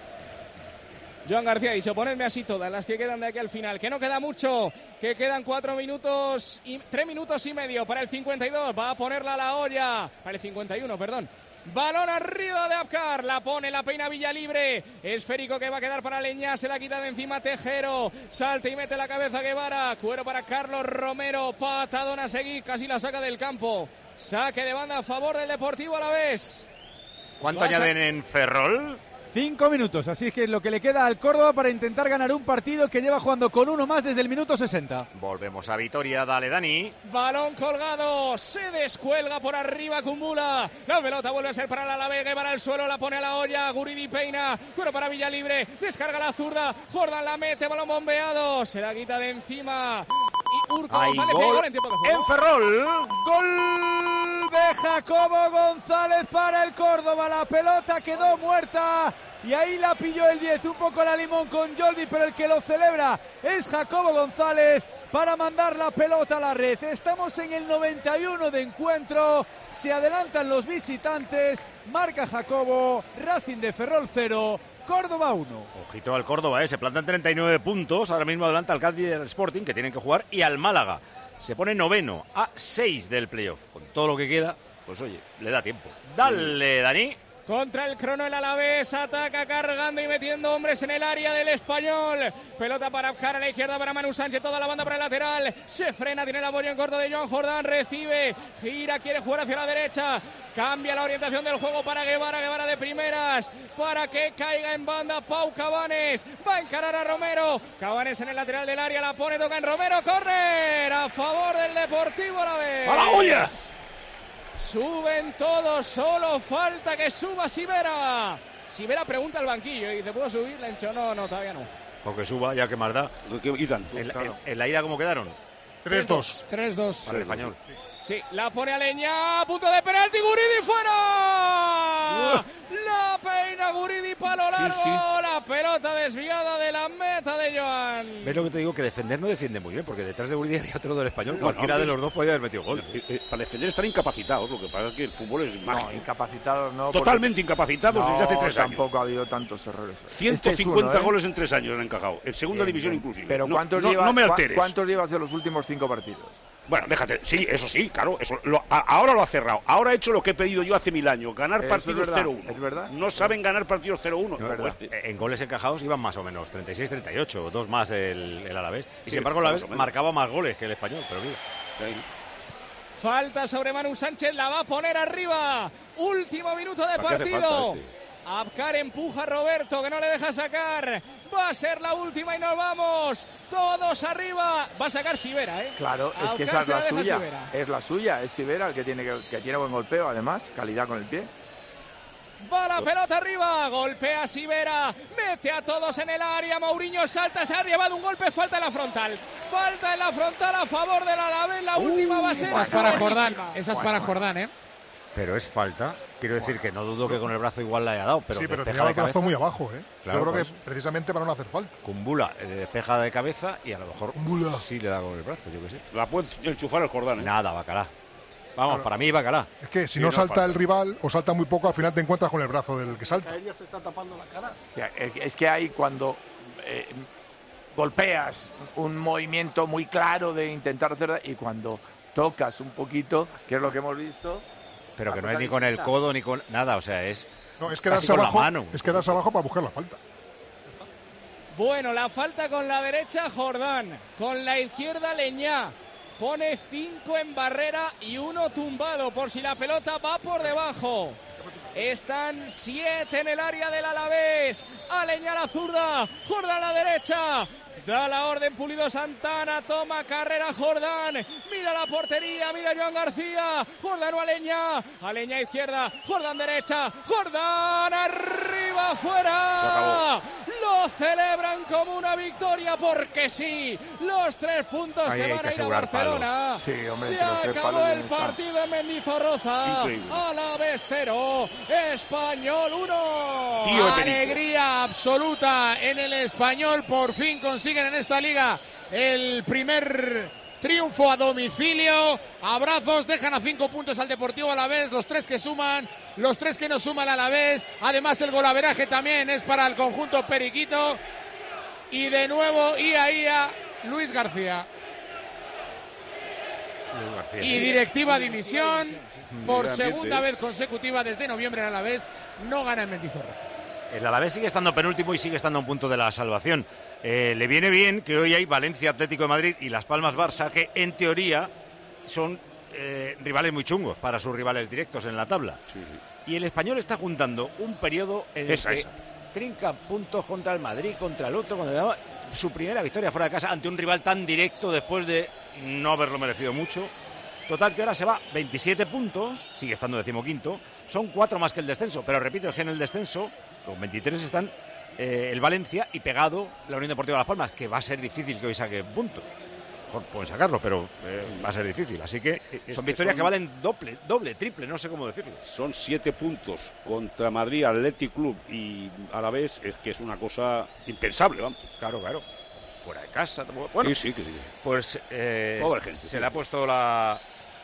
Joan García ha dicho, ponedme así todas las que quedan de aquí al final, que no queda mucho, que quedan cuatro minutos y tres minutos y medio para el cincuenta y dos, va a ponerla a la olla, para el cincuenta y uno, perdón. Balón arriba de Abkar, la pone, la peina Villalibre, esférico que va a quedar para Leñá, se la quita de encima Tejero, salta y mete la cabeza Guevara, cuero para Carlos Romero, patadón a seguir, casi la saca del campo, saque de banda a favor del Deportivo Alavés. ¿Cuánto Vas a... añaden en Ferrol? Cinco minutos, así es que es lo que le queda al Córdoba para intentar ganar un partido que lleva jugando con uno más desde el minuto sesenta. Volvemos a Vitoria, dale Dani. Balón colgado, se descuelga por arriba Kumbula. La pelota vuelve a ser para la Alavés, que para el suelo, la pone a la olla. Guridi peina, cuero para Villalibre, descarga la zurda. Jordan la mete, balón bombeado, se la quita de encima. Y Urco Hay González, gol, gol en tiempo de juego. en Ferrol. Gol de Jacobo González para el Córdoba. La pelota quedó muerta. Y ahí la pilló el diez, un poco la limón con Jordi, pero el que lo celebra es Jacobo González para mandar la pelota a la red. Estamos en el noventa y uno de encuentro, se adelantan los visitantes, marca Jacobo, Racing de Ferrol cero, Córdoba uno. Ojito al Córdoba, ¿eh? Se plantan treinta y nueve puntos, ahora mismo adelanta al Cádiz y al Sporting, que tienen que jugar, y al Málaga. Se pone noveno, a seis del playoff. Con todo lo que queda, pues oye, le da tiempo. Dale, Dani. Contra el crono el Alavés, ataca cargando y metiendo hombres en el área del Español. Pelota para Abkar a la izquierda para Manu Sánchez, toda la banda para el lateral. Se frena, tiene el apoyo en corto de Joan Jordán, recibe, gira, quiere jugar hacia la derecha. Cambia la orientación del juego para Guevara, Guevara de primeras, para que caiga en banda Pau Cabanes. Va a encarar a Romero. Cabanes en el lateral del área, la pone, toca en Romero, córner a favor del Deportivo Alavés. ¡A la ollas! Suben todos, solo falta que suba Sivera. Sivera pregunta al banquillo y dice, ¿puedo subir? Le hincho, no, no, todavía no. O que suba, ya que más da. Y tanto, en, claro. en, en la ida, ¿cómo quedaron? tres dos. tres dos. Para el Español. Sí, la pone a Leñá, a punto de penalti, Guridi fuera. Uh. La peina Guridi, palo largo, sí, sí. La pelota desviada de la meta de Joan. ¿Ves lo que te digo? Que defender no defiende muy bien, porque detrás de Guridi había otro del Español. Bueno, Cualquiera no, de los dos podía haber metido gol. Eh, eh, para defender están incapacitados, lo que pasa es que el fútbol es mágico. No, incapacitados no. Totalmente incapacitados no, desde hace tres tampoco años. Tampoco ha habido tantos errores. ciento cincuenta este es uno, ¿eh? goles en tres años han encajado. En segunda bien, división bien. inclusive. Pero no, ¿cuántos, no, llevas, no me alteres. ¿cuántos llevas en los últimos cinco partidos? Bueno, déjate, sí, eso sí, claro, eso lo, a, ahora lo ha cerrado, ahora ha hecho lo que he pedido yo hace mil años, ganar eso partidos cero uno. Es verdad. No saben ganar partidos cero uno. No, no, este. En goles encajados iban más o menos treinta y seis treinta y ocho, dos más el, el Alavés. Y sí, sin embargo el Alavés marcaba más goles que el Español, pero mira. Sí. Falta sobre Manu Sánchez, la va a poner arriba. Último minuto de partido. Abkar empuja a Roberto, que no le deja sacar. Va a ser la última y nos vamos. Todos arriba. Va a sacar Sivera, ¿eh? Claro, es Abkar que esa es la, la suya. Sivera. Es la suya, es Sivera el que tiene, que, que tiene buen golpeo, además, calidad con el pie. Va la pelota arriba, golpea Sivera, mete a todos en el área, Mourinho salta, se ha llevado un golpe, falta en la frontal. Falta en la frontal a favor del Alavés, la uh, última va a ser. Esa es para Jordán, esa es para Jordán, ¿eh? Pero es falta. Quiero decir que no dudo que con el brazo igual la haya dado, pero sí, pero despeja tenía de el brazo cabeza. muy abajo, ¿eh? Claro, yo creo pues, que precisamente para no hacer falta. Kumbula eh, despeja de cabeza y a lo mejor Kumbula. sí le da con el brazo, yo que sé. La puede enchufar el Jordán, ¿eh? Nada, Bacalá. Vamos, claro. Para mí Bacalá. Es que si sí, no, no salta falta. el rival o salta muy poco, al final te encuentras con el brazo del que salta. Ella se está tapando la cara. O sea, es que hay cuando eh, golpeas un movimiento muy claro de intentar hacer y cuando tocas un poquito, que es lo que hemos visto. Pero que no cosa es ni con el distinta. codo ni con nada, o sea, es, No, es casi quedarse con abajo, la mano. es quedarse abajo para buscar la falta. Bueno, la falta con la derecha Jordán, con la izquierda Leñá. Pone cinco en barrera y uno tumbado por si la pelota va por debajo. Están siete en el área del Alavés. Aleñá la zurda, Jordán a la derecha. Da la orden Pulido Santana, toma carrera Jordán, mira la portería, mira Joan García, Jordán o Aleñá, Aleñá izquierda, Jordán derecha, Jordán arriba, afuera. Lo celebran como una victoria porque sí, los tres puntos Ahí se hay van que a ir a asegurar Barcelona. palos. Sí, hombre, se entre los tres acabó palos el ya está. partido en Mendizorroza. Increíble. Alavés cero, Español uno. Alegría absoluta en el Español, por fin consiguen en esta liga el primer triunfo a domicilio. Abrazos, dejan a cinco puntos al Deportivo Alavés, los tres que suman, los tres que no suman al Alavés. Además el golaveraje también es para el conjunto periquito. Y de nuevo Ia Ia, Luis García. Luis García. Y directiva dimisión. Por Gran segunda ambiente. vez consecutiva desde noviembre el Alavés no gana en Mendizorroza. El Alavés sigue estando penúltimo y sigue estando a un punto de la salvación. Eh, le viene bien que hoy hay Valencia Atlético de Madrid y Las Palmas Barça, que en teoría son eh, rivales muy chungos para sus rivales directos en la tabla. Y el Español está juntando un periodo en el Esa, que esa. trinca puntos contra el Madrid, contra el otro, cuando daba su primera victoria fuera de casa ante un rival tan directo después de no haberlo merecido mucho. Total, que ahora se va veintisiete puntos, sigue estando decimoquinto, son cuatro más que el descenso, pero repito, es que en el descenso, con veintitrés están eh, el Valencia y pegado la Unión Deportiva Las Palmas, que va a ser difícil que hoy saque puntos. Mejor pueden sacarlo, pero eh, va a ser difícil. Así que Es son que victorias son- que valen doble, doble, triple, no sé cómo decirlo. Son siete puntos contra Madrid, Athletic Club y Alavés, es que es una cosa impensable, vamos. Claro, claro. Fuera de casa. Bueno, sí, sí, que sí. Pues eh, Pobre gente, se sí. le ha puesto la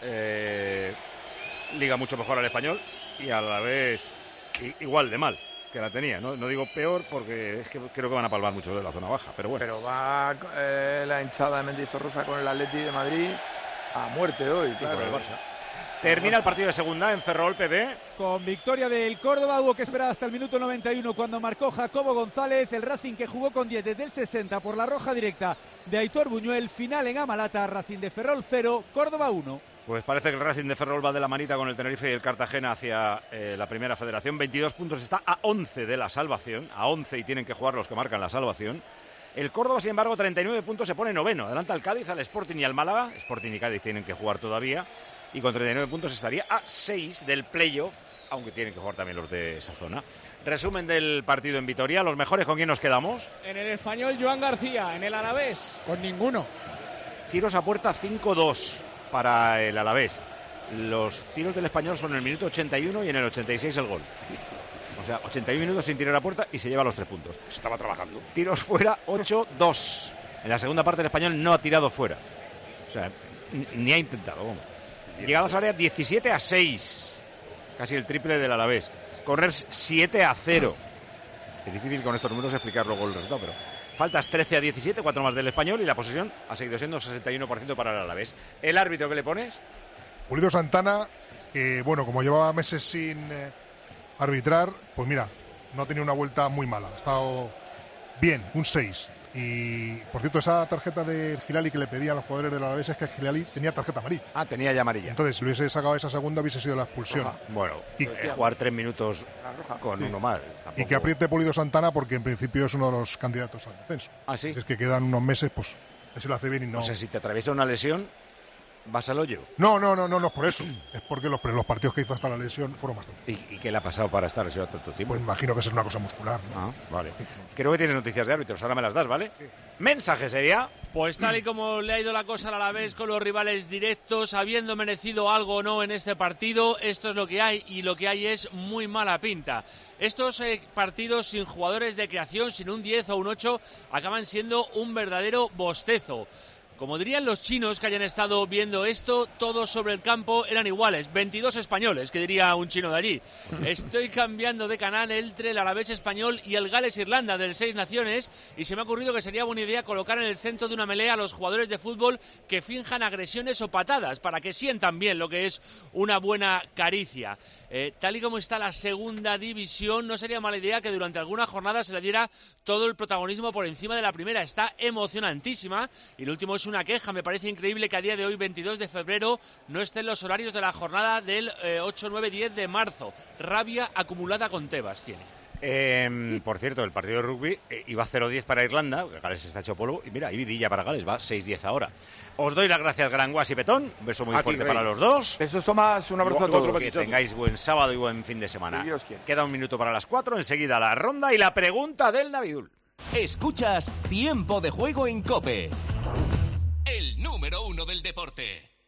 eh, liga mucho mejor al Español y a la vez i- igual de mal que la tenía. No, no digo peor porque es que creo que van a palmar mucho de la zona baja, pero bueno. Pero va eh, la hinchada de Mendizorroza con el Atleti de Madrid a muerte hoy, claro. con el Barça. Termina el partido de segunda en Ferrol, P B. Con victoria del Córdoba, hubo que esperar hasta el minuto noventa y uno cuando marcó Jacobo González. El Racing, que jugó con diez desde el sesenta por la roja directa de Aitor Buñuel. Final en Amalata, Racing de Ferrol cero, Córdoba uno. Pues parece que el Racing de Ferrol va de la manita con el Tenerife y el Cartagena hacia eh, la primera federación. veintidós puntos, está a once de la salvación, a once, y tienen que jugar los que marcan la salvación. El Córdoba, sin embargo, treinta y nueve puntos, se pone noveno. Adelanta al Cádiz, al Sporting y al Málaga. Sporting y Cádiz tienen que jugar todavía. Y con treinta y nueve puntos estaría a seis del playoff, aunque tienen que jugar también los de esa zona. Resumen del partido en Vitoria. Los mejores, ¿con quién nos quedamos? En el Español, Joan García. En el Alavés, con ninguno. Tiros a puerta cinco dos para el Alavés. Los tiros del Español son en el minuto ochenta y uno y en el ochenta y seis el gol. O sea, ochenta y uno minutos sin tirar a puerta y se lleva los tres puntos. Estaba trabajando. Tiros fuera ocho dos. En la segunda parte el Español no ha tirado fuera. O sea, n- ni ha intentado. Vamos. Llegadas al área diecisiete a seis. Casi el triple del Alavés. Corners siete a cero. Es difícil con estos números explicar luego el resultado, pero faltas trece a diecisiete, cuatro más del Español y la posesión ha seguido siendo sesenta y uno por ciento para el Alavés. ¿El árbitro qué le pones? Pulido Santana, que bueno, como llevaba meses sin eh, arbitrar, pues mira, no ha tenido una vuelta muy mala. Ha estado bien, un seis. Y por cierto, esa tarjeta de Gilali que le pedían los jugadores del Alavés es que Gilali tenía tarjeta amarilla. Ah, tenía ya amarilla. Entonces, si hubiese sacado esa segunda, hubiese sido la expulsión. Roja. Bueno, y, eh, jugar tres minutos con Sí. uno más. y tampoco- que apriete Pulido Santana porque en principio es uno de los candidatos al descenso. Ah, sí. Es que quedan unos meses, pues, a ver si lo hace bien y no. O sea, si te atraviesa una lesión, vas al hoyo. No, no, no, no, no es por eso. Es porque los, los partidos que hizo hasta la lesión fueron bastante. ¿Y, y qué le ha pasado para estar lesionado tanto tiempo? Pues imagino que es una cosa muscular, ¿no? Ah, vale. Creo que tienes noticias de árbitros, ahora me las das, ¿vale? Mensaje sería. Pues tal y como le ha ido la cosa al Alavés con los rivales directos, habiendo merecido algo o no en este partido, esto es lo que hay y lo que hay es muy mala pinta. Estos eh, partidos sin jugadores de creación, sin un diez o un ocho, acaban siendo un verdadero bostezo. Como dirían los chinos que hayan estado viendo esto, todos sobre el campo eran iguales. veintidós españoles, que diría un chino de allí. Estoy cambiando de canal entre el Alavés español y el Gales-Irlanda del Seis Naciones y se me ha ocurrido que sería buena idea colocar en el centro de una melea a los jugadores de fútbol que finjan agresiones o patadas para que sientan bien lo que es una buena caricia. Eh, tal y como está la segunda división, no sería mala idea que durante alguna jornada se le diera todo el protagonismo por encima de la primera. Está emocionantísima y lo último es una queja. Me parece increíble que a día de hoy, veintidós de febrero, no estén los horarios de la jornada del eh, ocho, nueve, diez de marzo. Rabia acumulada con Tebas tiene. Eh, por cierto, el partido de rugby eh, iba cero diez para Irlanda, Gales está hecho polvo, y mira, hay vidilla para Gales, va seis diez ahora. Os doy las gracias, Granguas y Petón, un beso muy A fuerte ti, para Rey. los dos. Besos, Tomás, un abrazo a todos. Que tengáis buen sábado y buen fin de semana. Si Dios quiere. Queda un minuto para las cuatro, enseguida la ronda y la pregunta del Navidul. Escuchas Tiempo de Juego en COPE, el número uno del deporte.